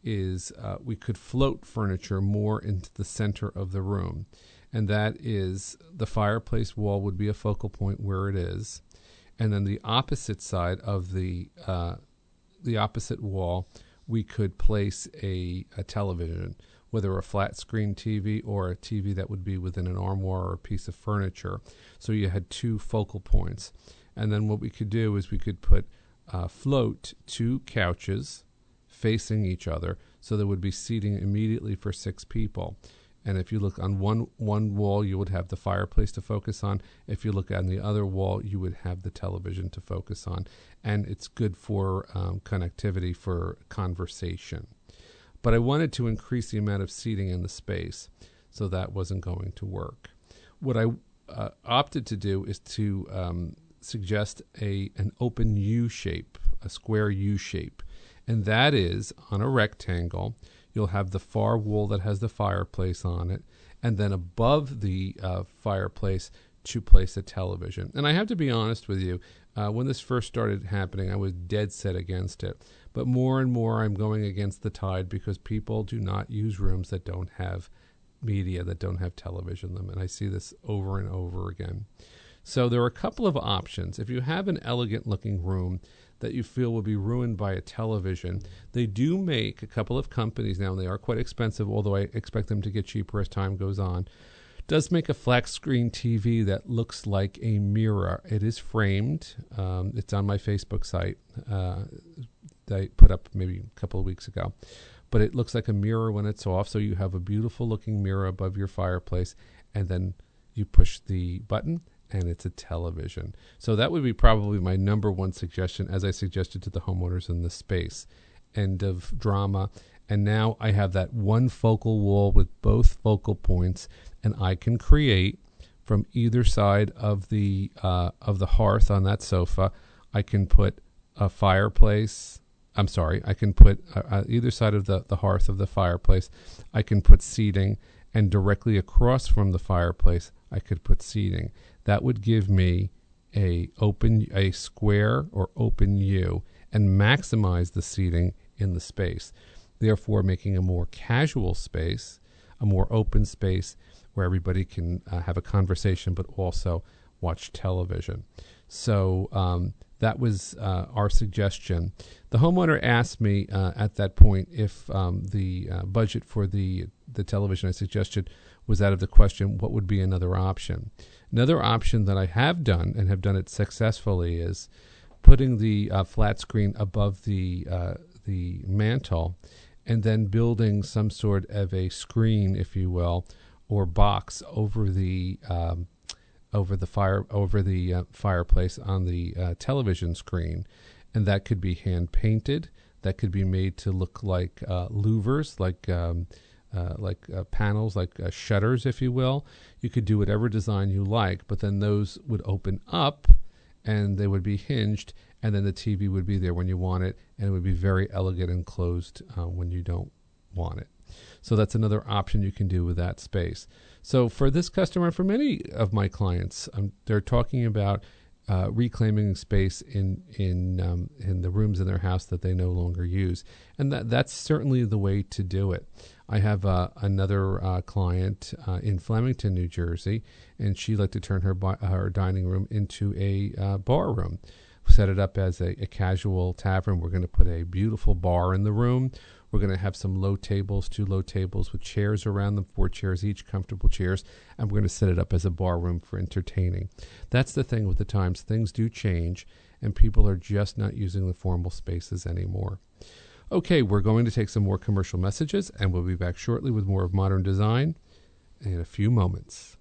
Is uh, we could float furniture more into the center of the room, and that is the fireplace wall would be a focal point where it is, and then the opposite side of the uh, the opposite wall, we could place a, a television, whether a flat screen T V or a T V that would be within an armoire or a piece of furniture. So you had two focal points. And then what we could do is we could put uh, float two couches facing each other, so there would be seating immediately for six people. And if you look on one one wall, you would have the fireplace to focus on. If you look on the other wall, you would have the television to focus on. And it's good for um, connectivity, for conversation. But I wanted to increase the amount of seating in the space, so that wasn't going to work. What I uh, opted to do is to um, suggest a an open U shape, a square U shape. And that is, on a rectangle, you'll have the far wall that has the fireplace on it, and then above the uh, fireplace to place a television. And I have to be honest with you, uh, when this first started happening, I was dead set against it. But more and more I'm going against the tide, because people do not use rooms that don't have media, that don't have television in them. And I see this over and over again. So there are a couple of options. If you have an elegant looking room that you feel will be ruined by a television, they do make, a couple of companies now, and they are quite expensive, although I expect them to get cheaper as time goes on, does make a flat screen T V that looks like a mirror. It is framed. Um, it's on my Facebook site uh, that I put up maybe a couple of weeks ago. But it looks like a mirror when it's off, so you have a beautiful looking mirror above your fireplace, and then you push the button, and it's a television. So that would be probably my number one suggestion, as I suggested to the homeowners in the space. End of drama. And now I have that one focal wall with both focal points, and I can create from either side of the uh, of the hearth on that sofa. I can put a fireplace. I'm sorry. I can put uh, uh, either side of the, the hearth of the fireplace. I can put seating, and directly across from the fireplace, I could put seating. That would give me a open, a square or open U, and maximize the seating in the space, therefore making a more casual space, a more open space where everybody can uh, have a conversation but also watch television. So um, that was uh, our suggestion. The homeowner asked me uh, at that point if um, the uh, budget for the the television I suggested was out of the question. What would be another option? Another option that I have done and have done it successfully is putting the uh, flat screen above the uh, the mantle, and then building some sort of a screen, if you will, or box over the um, over the fire over the uh, fireplace on the uh, television screen, and that could be hand painted. That could be made to look like uh, louvers, like um, uh, like uh, panels, like uh, shutters, if you will. You could do whatever design you like, but then those would open up, and they would be hinged, and then the T V would be there when you want it, and it would be very elegant and closed uh, when you don't want it. So that's another option you can do with that space. So for this customer, for many of my clients, um, they're talking about uh, reclaiming space in in um, in the rooms in their house that they no longer use, and that that's certainly the way to do it. I have uh, another uh, client uh, in Flemington, New Jersey, and she'd like to turn her bi- her dining room into a uh, bar room. Set it up as a, a casual tavern. We're going to put a beautiful bar in the room. We're going to have some low tables, two low tables with chairs around them, four chairs each, comfortable chairs, and we're going to set it up as a bar room for entertaining. That's the thing with the times. Things do change, and people are just not using the formal spaces anymore. Okay, we're going to take some more commercial messages, and we'll be back shortly with more of Modern Design in a few moments.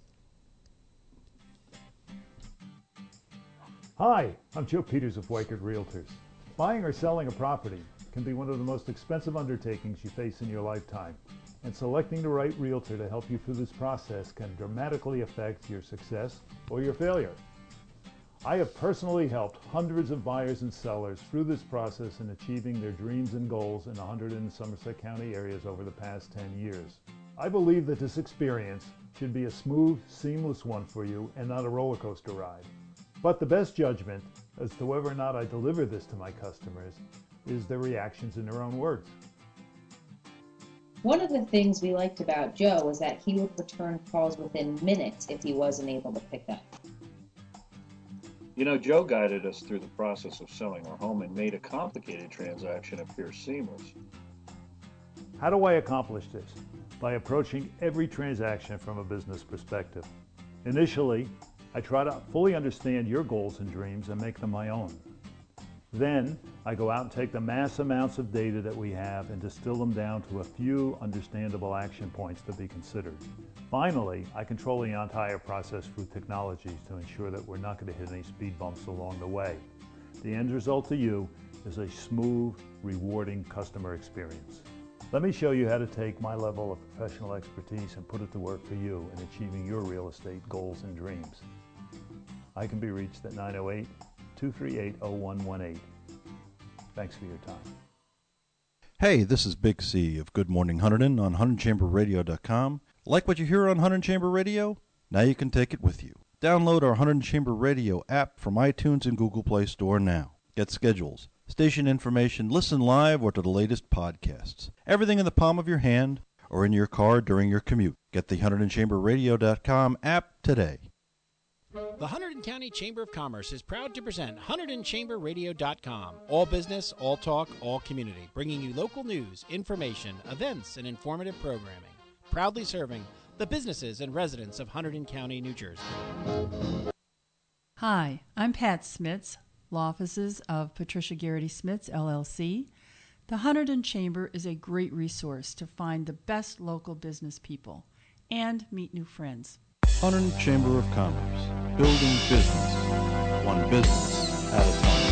Hi, I'm Joe Peters of Weichert Realtors. Buying or selling a property can be one of the most expensive undertakings you face in your lifetime, and selecting the right realtor to help you through this process can dramatically affect your success or your failure. I have personally helped hundreds of buyers and sellers through this process in achieving their dreams and goals in one hundred in Somerset County areas over the past ten years. I believe that this experience should be a smooth, seamless one for you and not a roller coaster ride. But the best judgment as to whether or not I deliver this to my customers is their reactions in their own words.
One of the things we liked about Joe was that he would return calls within minutes if he wasn't able to pick up.
You know, Joe guided us through the process of selling our home and made a complicated transaction appear seamless.
How do I accomplish this? By approaching every transaction from a business perspective. Initially, I try to fully understand your goals and dreams and make them my own. Then, I go out and take the mass amounts of data that we have and distill them down to a few understandable action points to be considered. Finally, I control the entire process through technologies to ensure that we're not going to hit any speed bumps along the way. The end result to you is a smooth, rewarding customer experience. Let me show you how to take my level of professional expertise and put it to work for you in achieving your real estate goals and dreams. I can be reached at nine oh eight, two three eight, oh one one eight. Thanks for your time.
Hey, this is Big C of Good Morning Hunterdon on Hunterdon Chamber Radio dot com. Like what you hear on Hunterdon Chamber Radio? Now you can take it with you. Download our Hunterdon Chamber Radio app from iTunes and Google Play Store now. Get schedules, station information, listen live or to the latest podcasts. Everything in the palm of your hand or in your car during your commute. Get the Hunterdon Chamber Radio dot com app today.
The Hunterdon County Chamber of Commerce is proud to present Hunterdon Chamber Radio dot com. All business, all talk, all community. Bringing you local news, information, events, and informative programming. Proudly serving the businesses and residents of Hunterdon County, New Jersey.
Hi, I'm Pat Smits, law offices of Patricia Garrity Smits, L L C. The Hunterdon Chamber is a great resource to find the best local business people and meet new friends.
Hunterdon Chamber of Commerce, building business, one business at a time.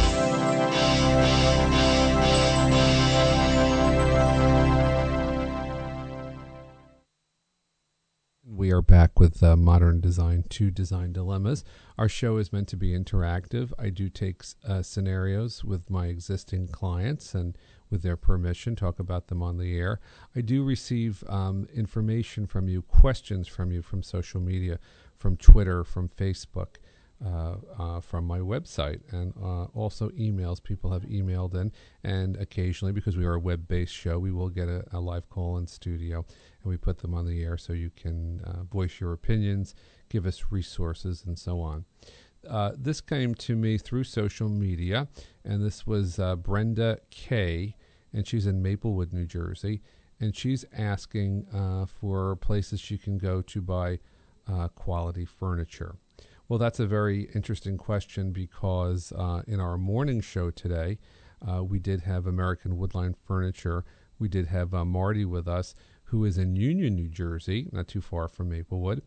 We are back with uh, Modern Design two Design Dilemmas. Our show is meant to be interactive. I do take uh, scenarios with my existing clients and with their permission, talk about them on the air. I do receive um, information from you, questions from you from social media, from Twitter, from Facebook, uh, uh, from my website, and uh, also emails. People have emailed in, and occasionally, because we are a web-based show, we will get a, a live call in studio, and we put them on the air so you can uh, voice your opinions, give us resources, and so on. Uh, this came to me through social media, and this was uh, Brenda K., and she's in Maplewood, New Jersey, and she's asking uh, for places she can go to buy uh, quality furniture. Well, that's a very interesting question because uh, in our morning show today, uh, we did have American Woodline Furniture. We did have uh, Marty with us, who is in Union, New Jersey, not too far from Maplewood,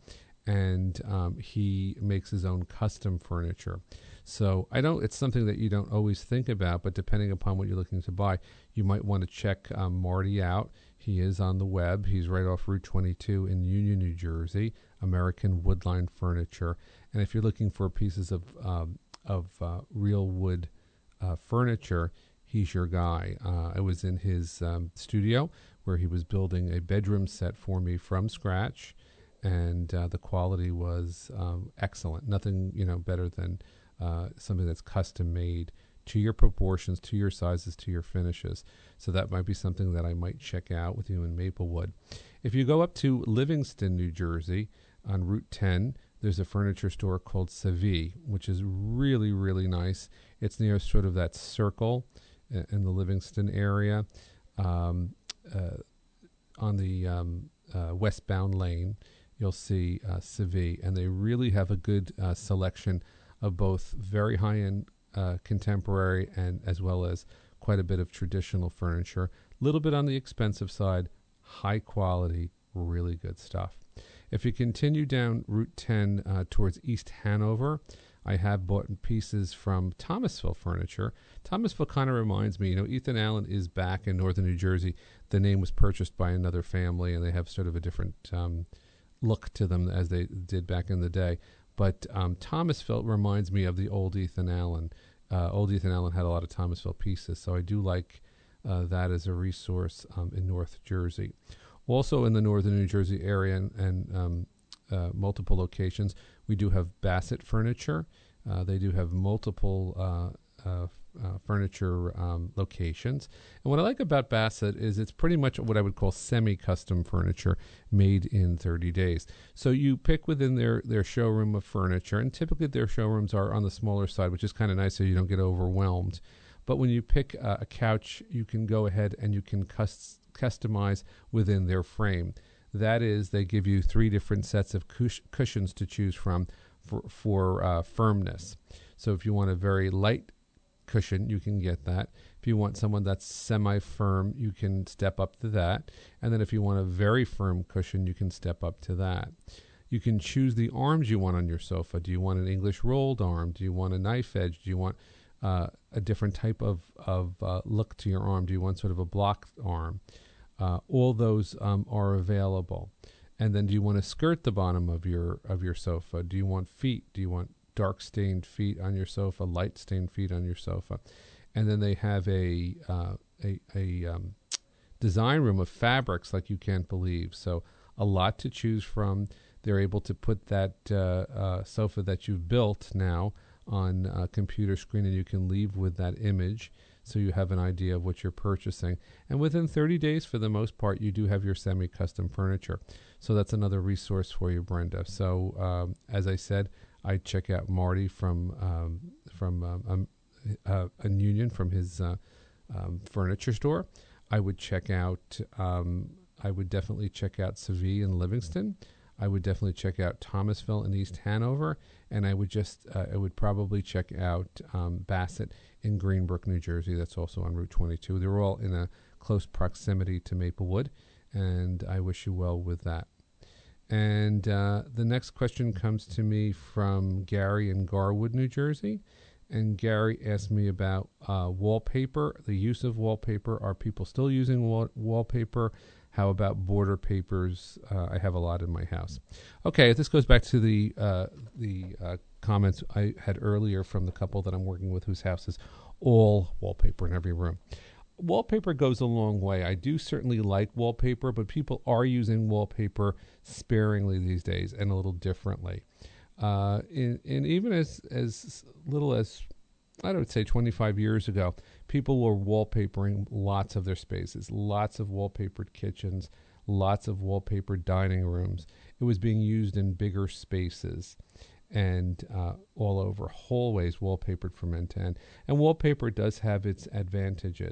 and um, he makes his own custom furniture. So I don't. It's something that you don't always think about, but depending upon what you're looking to buy, you might want to check um, Marty out. He is on the web. He's right off Route twenty-two in Union, New Jersey, American Woodline Furniture. And if you're looking for pieces of um, of uh, real wood uh, furniture, he's your guy. Uh, I was in his um, studio where he was building a bedroom set for me from scratch, and uh, the quality was um, excellent. Nothing, you know, better than uh, something that's custom made to your proportions, to your sizes, to your finishes. So that might be something that I might check out with you in Maplewood. If you go up to Livingston, New Jersey, on Route ten, there's a furniture store called Savvy, which is really, really nice. It's near sort of that circle in the Livingston area, um, uh, on the um, uh, westbound lane. You'll see uh, Savvy, and they really have a good uh, selection of both very high-end uh, contemporary and as well as quite a bit of traditional furniture. A little bit on the expensive side, high quality, really good stuff. If you continue down Route ten uh, towards East Hanover, I have bought pieces from Thomasville Furniture. Thomasville kind of reminds me, you know, Ethan Allen is back in northern New Jersey. The name was purchased by another family, and they have sort of a different um, look to them as they did back in the day. But um, Thomasville reminds me of the old Ethan Allen. Uh, old Ethan Allen had a lot of Thomasville pieces, so I do like uh, that as a resource um, in North Jersey. Also in the northern New Jersey area and, and um, uh, multiple locations, we do have Bassett Furniture. Uh, they do have multiple uh, uh, uh, furniture um, locations. And what I like about Bassett is it's pretty much what I would call semi-custom furniture made in thirty days. So you pick within their, their showroom of furniture, and typically their showrooms are on the smaller side, which is kind of nice so you don't get overwhelmed. But when you pick uh, a couch, you can go ahead and you can custom customize within their frame. That is, they give you three different sets of cush- cushions to choose from for, for uh, firmness. So if you want a very light cushion, you can get that. If you want someone that's semi-firm, you can step up to that. And then if you want a very firm cushion, you can step up to that. You can choose the arms you want on your sofa. Do you want an English rolled arm? Do you want a knife edge? Do you want uh, a different type of, of uh, look to your arm? Do you want sort of a blocked arm? Uh, all those um, are available. And then do you want to skirt the bottom of your of your sofa? Do you want feet? Do you want dark stained feet on your sofa, light stained feet on your sofa? And then they have a uh, a, a um, design room of fabrics like you can't believe. So a lot to choose from. They're able to put that uh, uh, sofa that you've built now on a computer screen, and you can leave with that image so you have an idea of what you're purchasing. And within thirty days, for the most part, you do have your semi-custom furniture. So that's another resource for you, Brenda. So um, as I said, I check out Marty from um, from um, um, uh, a Union from his uh, um, furniture store. I would check out. Um, I would definitely check out Savvy in Livingston. I would definitely check out Thomasville in East Hanover, and I would just uh, I would probably check out um, Bassett in Greenbrook, New Jersey. That's also on Route twenty-two. They're all in a close proximity to Maplewood, and I wish you well with that. And uh, the next question comes to me from Gary in Garwood, New Jersey. And Gary asked me about uh, wallpaper, the use of wallpaper. Are people still using wall- wallpaper? How about border papers? Uh, I have a lot in my house. Okay, this goes back to the uh, the uh, comments I had earlier from the couple that I'm working with whose house is all wallpaper in every room. Wallpaper goes a long way. I do certainly like wallpaper, but people are using wallpaper sparingly these days and a little differently. Uh, and, and even as, as little as, I would say twenty-five years ago, people were wallpapering lots of their spaces, lots of wallpapered kitchens, lots of wallpapered dining rooms. It was being used in bigger spaces and uh, all over, hallways wallpapered from end to end. And wallpaper does have its advantages.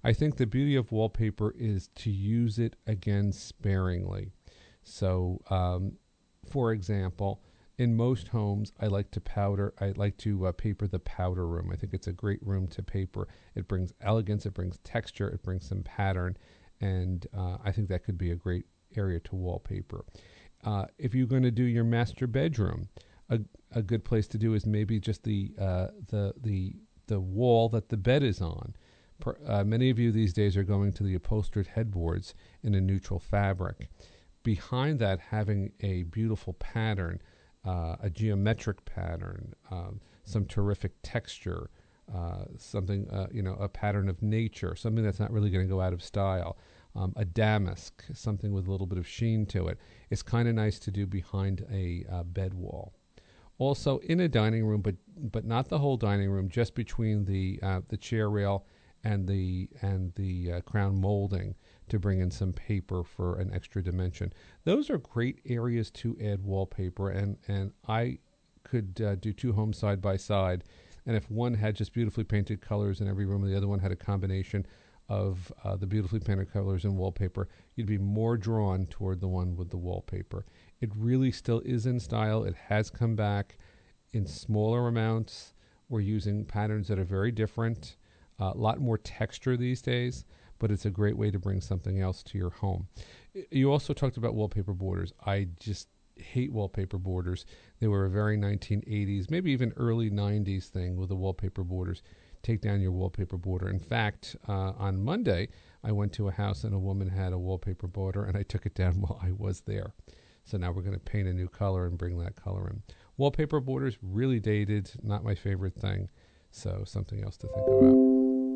I think the beauty of wallpaper is to use it again sparingly. So, um, for example, in most homes, I like to powder. I like to uh, paper the powder room. I think it's a great room to paper. It brings elegance. It brings texture. It brings some pattern, and uh, I think that could be a great area to wallpaper. Uh, if you're going to do your master bedroom, a a good place to do is maybe just the uh, the the the wall that the bed is on. Per, uh, many of you these days are going to the upholstered headboards in a neutral fabric. Behind that, having a beautiful pattern, uh, a geometric pattern, um, some terrific texture, uh, something, uh, you know, a pattern of nature, something that's not really going to go out of style, um, a damask, something with a little bit of sheen to it. It's kind of nice to do behind a uh, bed wall. Also in a dining room, but but not the whole dining room, just between the uh, the chair rail and the and the uh, crown molding, to bring in some paper for an extra dimension. Those are great areas to add wallpaper, and, and I could uh, do two homes side by side, and if one had just beautifully painted colors in every room and the other one had a combination of uh, the beautifully painted colors and wallpaper, you'd be more drawn toward the one with the wallpaper. It really still is in style. It has come back in smaller amounts. We're using patterns that are very different, a uh, lot more texture these days, but it's a great way to bring something else to your home. You also talked about wallpaper borders. I just hate wallpaper borders. They were a very nineteen eighties, maybe even early nineties thing with the wallpaper borders. Take down your wallpaper border. In fact, uh, on Monday, I went to a house and a woman had a wallpaper border, and I took it down while I was there. So now we're going to paint a new color and bring that color in. Wallpaper borders, really dated, not my favorite thing. So something else to think about.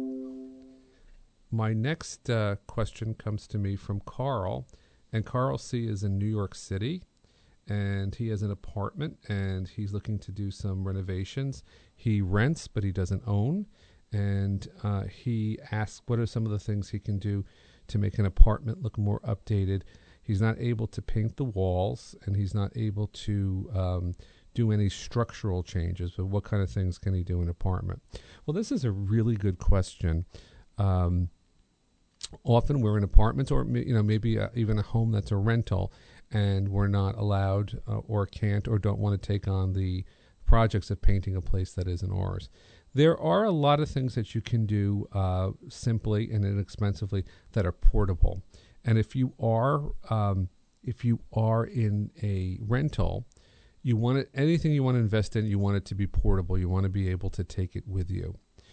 My next uh, question comes to me from Carl, and Carl C. is in New York City, and he has an apartment, and he's looking to do some renovations. He rents, but he doesn't own, and uh, he asks what are some of the things he can do to make an apartment look more updated. He's not able to paint the walls, and he's not able to um, do any structural changes, but what kind of things can he do in an apartment? Well, this is a really good question. Um, often we're in apartments, or you know, maybe uh, even a home that's a rental, and we're not allowed uh, or can't or don't want to take on the projects of painting a place that isn't ours. There are a lot of things that you can do uh, simply and inexpensively that are portable. And if you are um, if you are in a rental, you want it, anything you want to invest in, you want it to be portable. You want to be able to take it with you.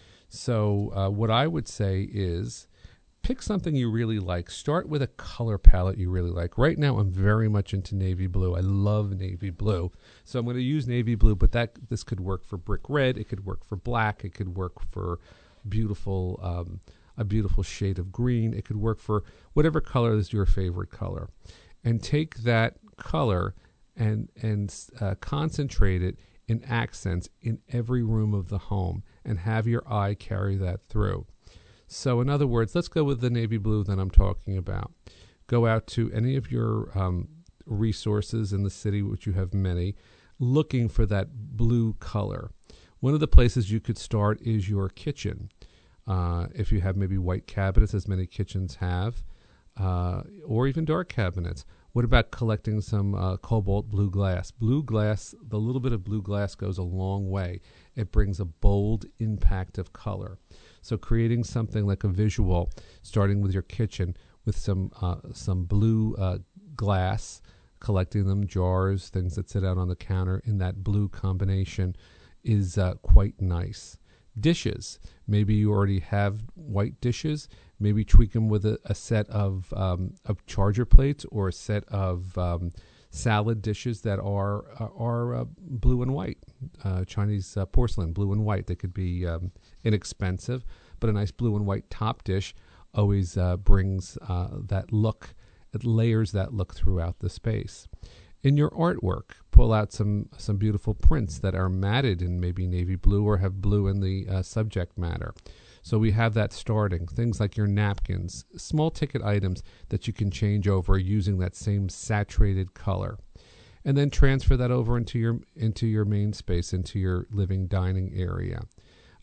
So uh, what I would say is pick something you really like. Start with a color palette you really like. Right now, I'm very much into navy blue. I love navy blue. So I'm going to use navy blue, but that this could work for brick red. It could work for black. It could work for beautiful, um, a beautiful shade of green. It could work for whatever color is your favorite color. And take that color and, and uh, concentrate it in accents in every room of the home and have your eye carry that through. So in other words, let's go with the navy blue that I'm talking about. Go out to any of your um, resources in the city, which you have many, looking for that blue color. One of the places you could start is your kitchen. Uh, if you have maybe white cabinets, as many kitchens have, uh, or even dark cabinets. What about collecting some uh, cobalt blue glass? Blue glass, the little bit of blue glass goes a long way. It brings a bold impact of color. So creating something like a visual, starting with your kitchen with some uh, some blue uh, glass, collecting them, jars, things that sit out on the counter in that blue combination is uh, quite nice. Dishes, maybe you already have white dishes, maybe tweak them with a, a set of, um, of charger plates or a set of um, salad dishes that are uh, are uh, blue and white, uh, Chinese uh, porcelain, blue and white. They could be um, inexpensive, but a nice blue and white top dish always uh, brings uh, that look, it layers that look throughout the space. In your artwork, pull out some, some beautiful prints that are matted in maybe navy blue or have blue in the uh, subject matter. So we have that starting. Things like your napkins, small ticket items that you can change over using that same saturated color. And then transfer that over into your into your main space, into your living dining area.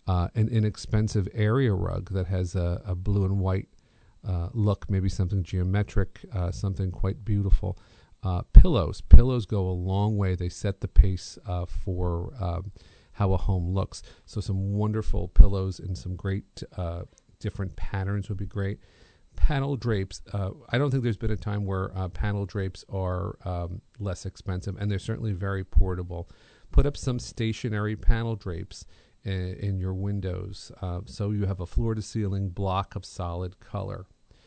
uh, an inexpensive area rug that has a, a blue and white uh, look, maybe something geometric, uh, something quite beautiful. Uh, pillows. Pillows go a long way. They set the pace uh, for um, how a home looks. So some wonderful pillows in some great uh, different patterns would be great. Panel drapes. Uh, I don't think there's been a time where uh, panel drapes are um, less expensive, and they're certainly very portable. Put up some stationary panel drapes in, in your windows, uh, so you have a floor-to-ceiling block of solid color.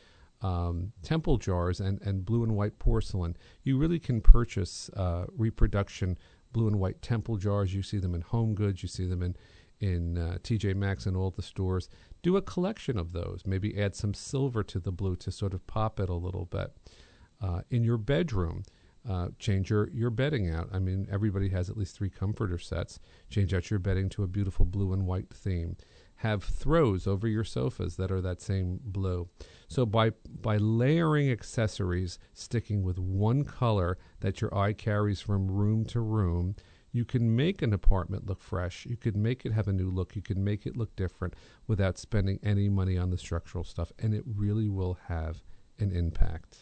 Um, temple jars and, and blue and white porcelain. You really can purchase uh, reproduction blue and white temple jars. You see them in Home Goods. You see them in in uh, T J Maxx and all the stores. Do a collection of those. Maybe add some silver to the blue to sort of pop it a little bit. Uh, in your bedroom, uh, change your, your bedding out. I mean, everybody has at least three comforter sets. Change out your bedding to a beautiful blue and white theme. Have throws over your sofas that are that same blue. So by by layering accessories, sticking with one color that your eye carries from room to room, you can make an apartment look fresh. You could make it have a new look. You can make it look different without spending any money on the structural stuff, and it really will have an impact.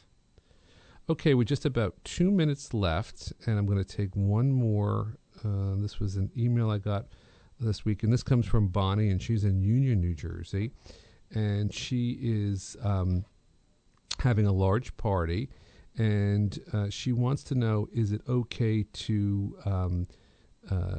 Okay, with just about two minutes left, and I'm going to take one more. Uh, this was an email I got this week, and this comes from Bonnie, and she's in Union, New Jersey, and she is um, having a large party, and uh, she wants to know, is it okay to um, uh,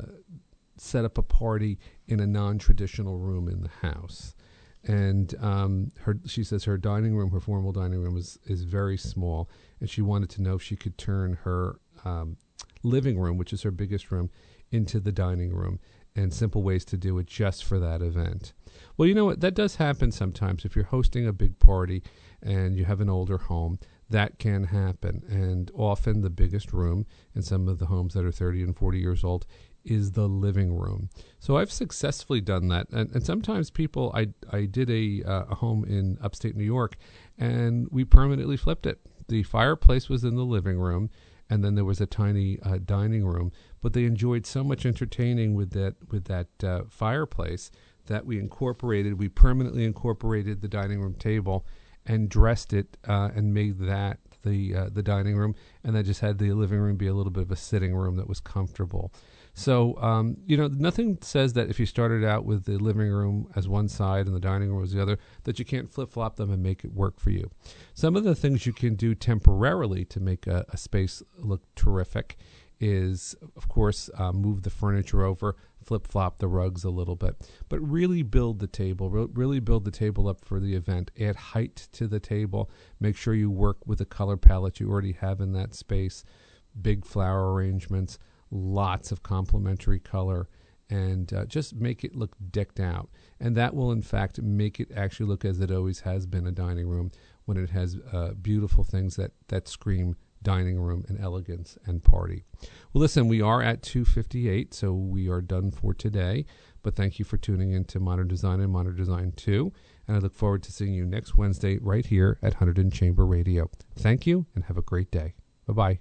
set up a party in a non-traditional room in the house? And um, her, she says her dining room, her formal dining room, is, is very small, and she wanted to know if she could turn her um, living room, which is her biggest room, into the dining room, and simple ways to do it just for that event. Well, you know what? That does happen sometimes. If you're hosting a big party and you have an older home, that can happen. And often the biggest room in some of the homes that are thirty and forty years old is the living room. So I've successfully done that. And, and sometimes people, I, I did a, uh, a home in upstate New York, and we permanently flipped it. The fireplace was in the living room, and then there was a tiny uh, dining room. But they enjoyed so much entertaining with that with that uh, fireplace that we incorporated, we permanently incorporated the dining room table and dressed it uh, and made that the uh, the dining room, and then just had the living room be a little bit of a sitting room that was comfortable. So, um, you know, nothing says that if you started out with the living room as one side and the dining room as the other, that you can't flip-flop them and make it work for you. Some of the things you can do temporarily to make a, a space look terrific is, of course, uh, move the furniture over, flip-flop the rugs a little bit, but really build the table, re- really build the table up for the event. Add height to the table. Make sure you work with the color palette you already have in that space. Big flower arrangements, lots of complementary color, and uh, just make it look decked out. And that will, in fact, make it actually look as it always has been, a dining room, when it has uh, beautiful things that, that scream dining room and elegance and party. Well, listen, we are at two fifty-eight, so we are done for today. But thank you for tuning in to Modern Design and Modern Design two. And I look forward to seeing you next Wednesday right here at Hunterdon Chamber Radio. Thank you, and have a great day. Bye-bye.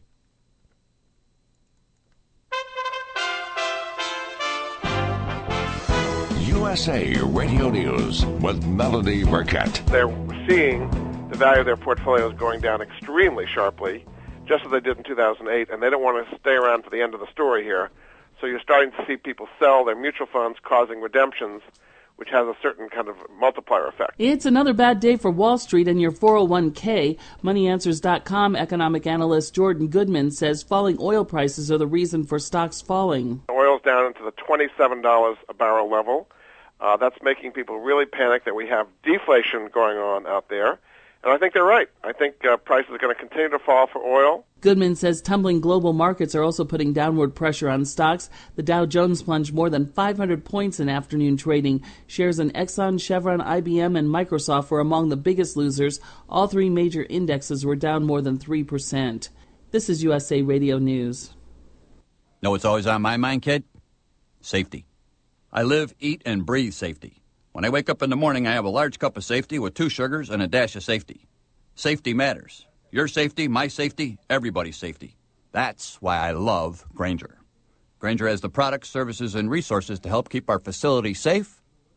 U S A Radio News with Melody Burkett.
They're seeing the value of their portfolios going down extremely sharply, just as they did in two thousand eight, and they don't want to stay around for the end of the story here. So you're starting to see people sell their mutual funds, causing redemptions, which has a certain kind of multiplier effect.
It's another bad day for Wall Street and your four oh one k. Money Answers dot com economic analyst Jordan Goodman says falling oil prices are the reason for stocks falling.
Oil's down into the twenty-seven dollars a barrel level. Uh, that's making people really panic that we have deflation going on out there. And I think they're right. I think uh, prices are going to continue to fall for oil.
Goodman says tumbling global markets are also putting downward pressure on stocks. The Dow Jones plunged more than five hundred points in afternoon trading. Shares in Exxon, Chevron, I B M, and Microsoft were among the biggest losers. All three major indexes were down more than three percent. This is U S A Radio News.
Know what's always on my mind, kid? Safety. I live, eat, and breathe safety. When I wake up in the morning, I have a large cup of safety with two sugars and a dash of safety. Safety matters. Your safety, my safety, everybody's safety. That's why I love Grainger. Grainger has the products, services, and resources to help keep our facility safe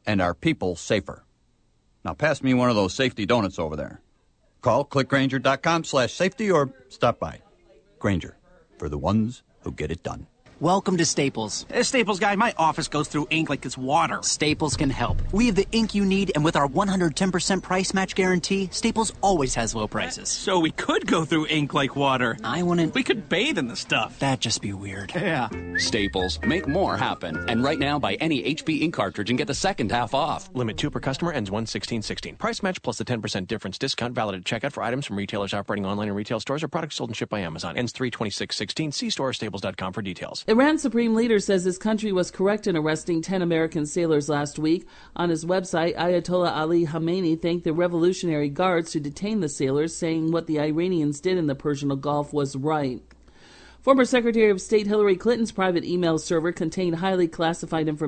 and our people safer. Now pass me one of those safety donuts over there. Call clickgranger.com slash safety or stop by. Granger, for the ones who get it done.
Welcome to Staples.
Uh, Staples guy, my office goes through ink like it's water.
Staples can help. We have the ink you need, and with our one hundred ten percent price match guarantee, Staples always has low prices.
So we could go through ink like water.
I wouldn't.
We could bathe in the stuff.
That'd just be weird.
Yeah.
Staples. Make more happen. And right now, buy any H P ink cartridge and get the second half off.
Limit two per customer, ends one sixteen sixteen. Price match plus the ten percent difference discount valid at checkout for items from retailers operating online and retail stores or products sold and shipped by Amazon. Ends three twenty-six sixteen. See store or staples dot com for details.
Iran's Supreme Leader says his country was correct in arresting ten American sailors last week. On his website, Ayatollah Ali Khamenei thanked the Revolutionary Guards who detained the sailors, saying what the Iranians did in the Persian Gulf was right. Former Secretary of State Hillary Clinton's private email server contained highly classified information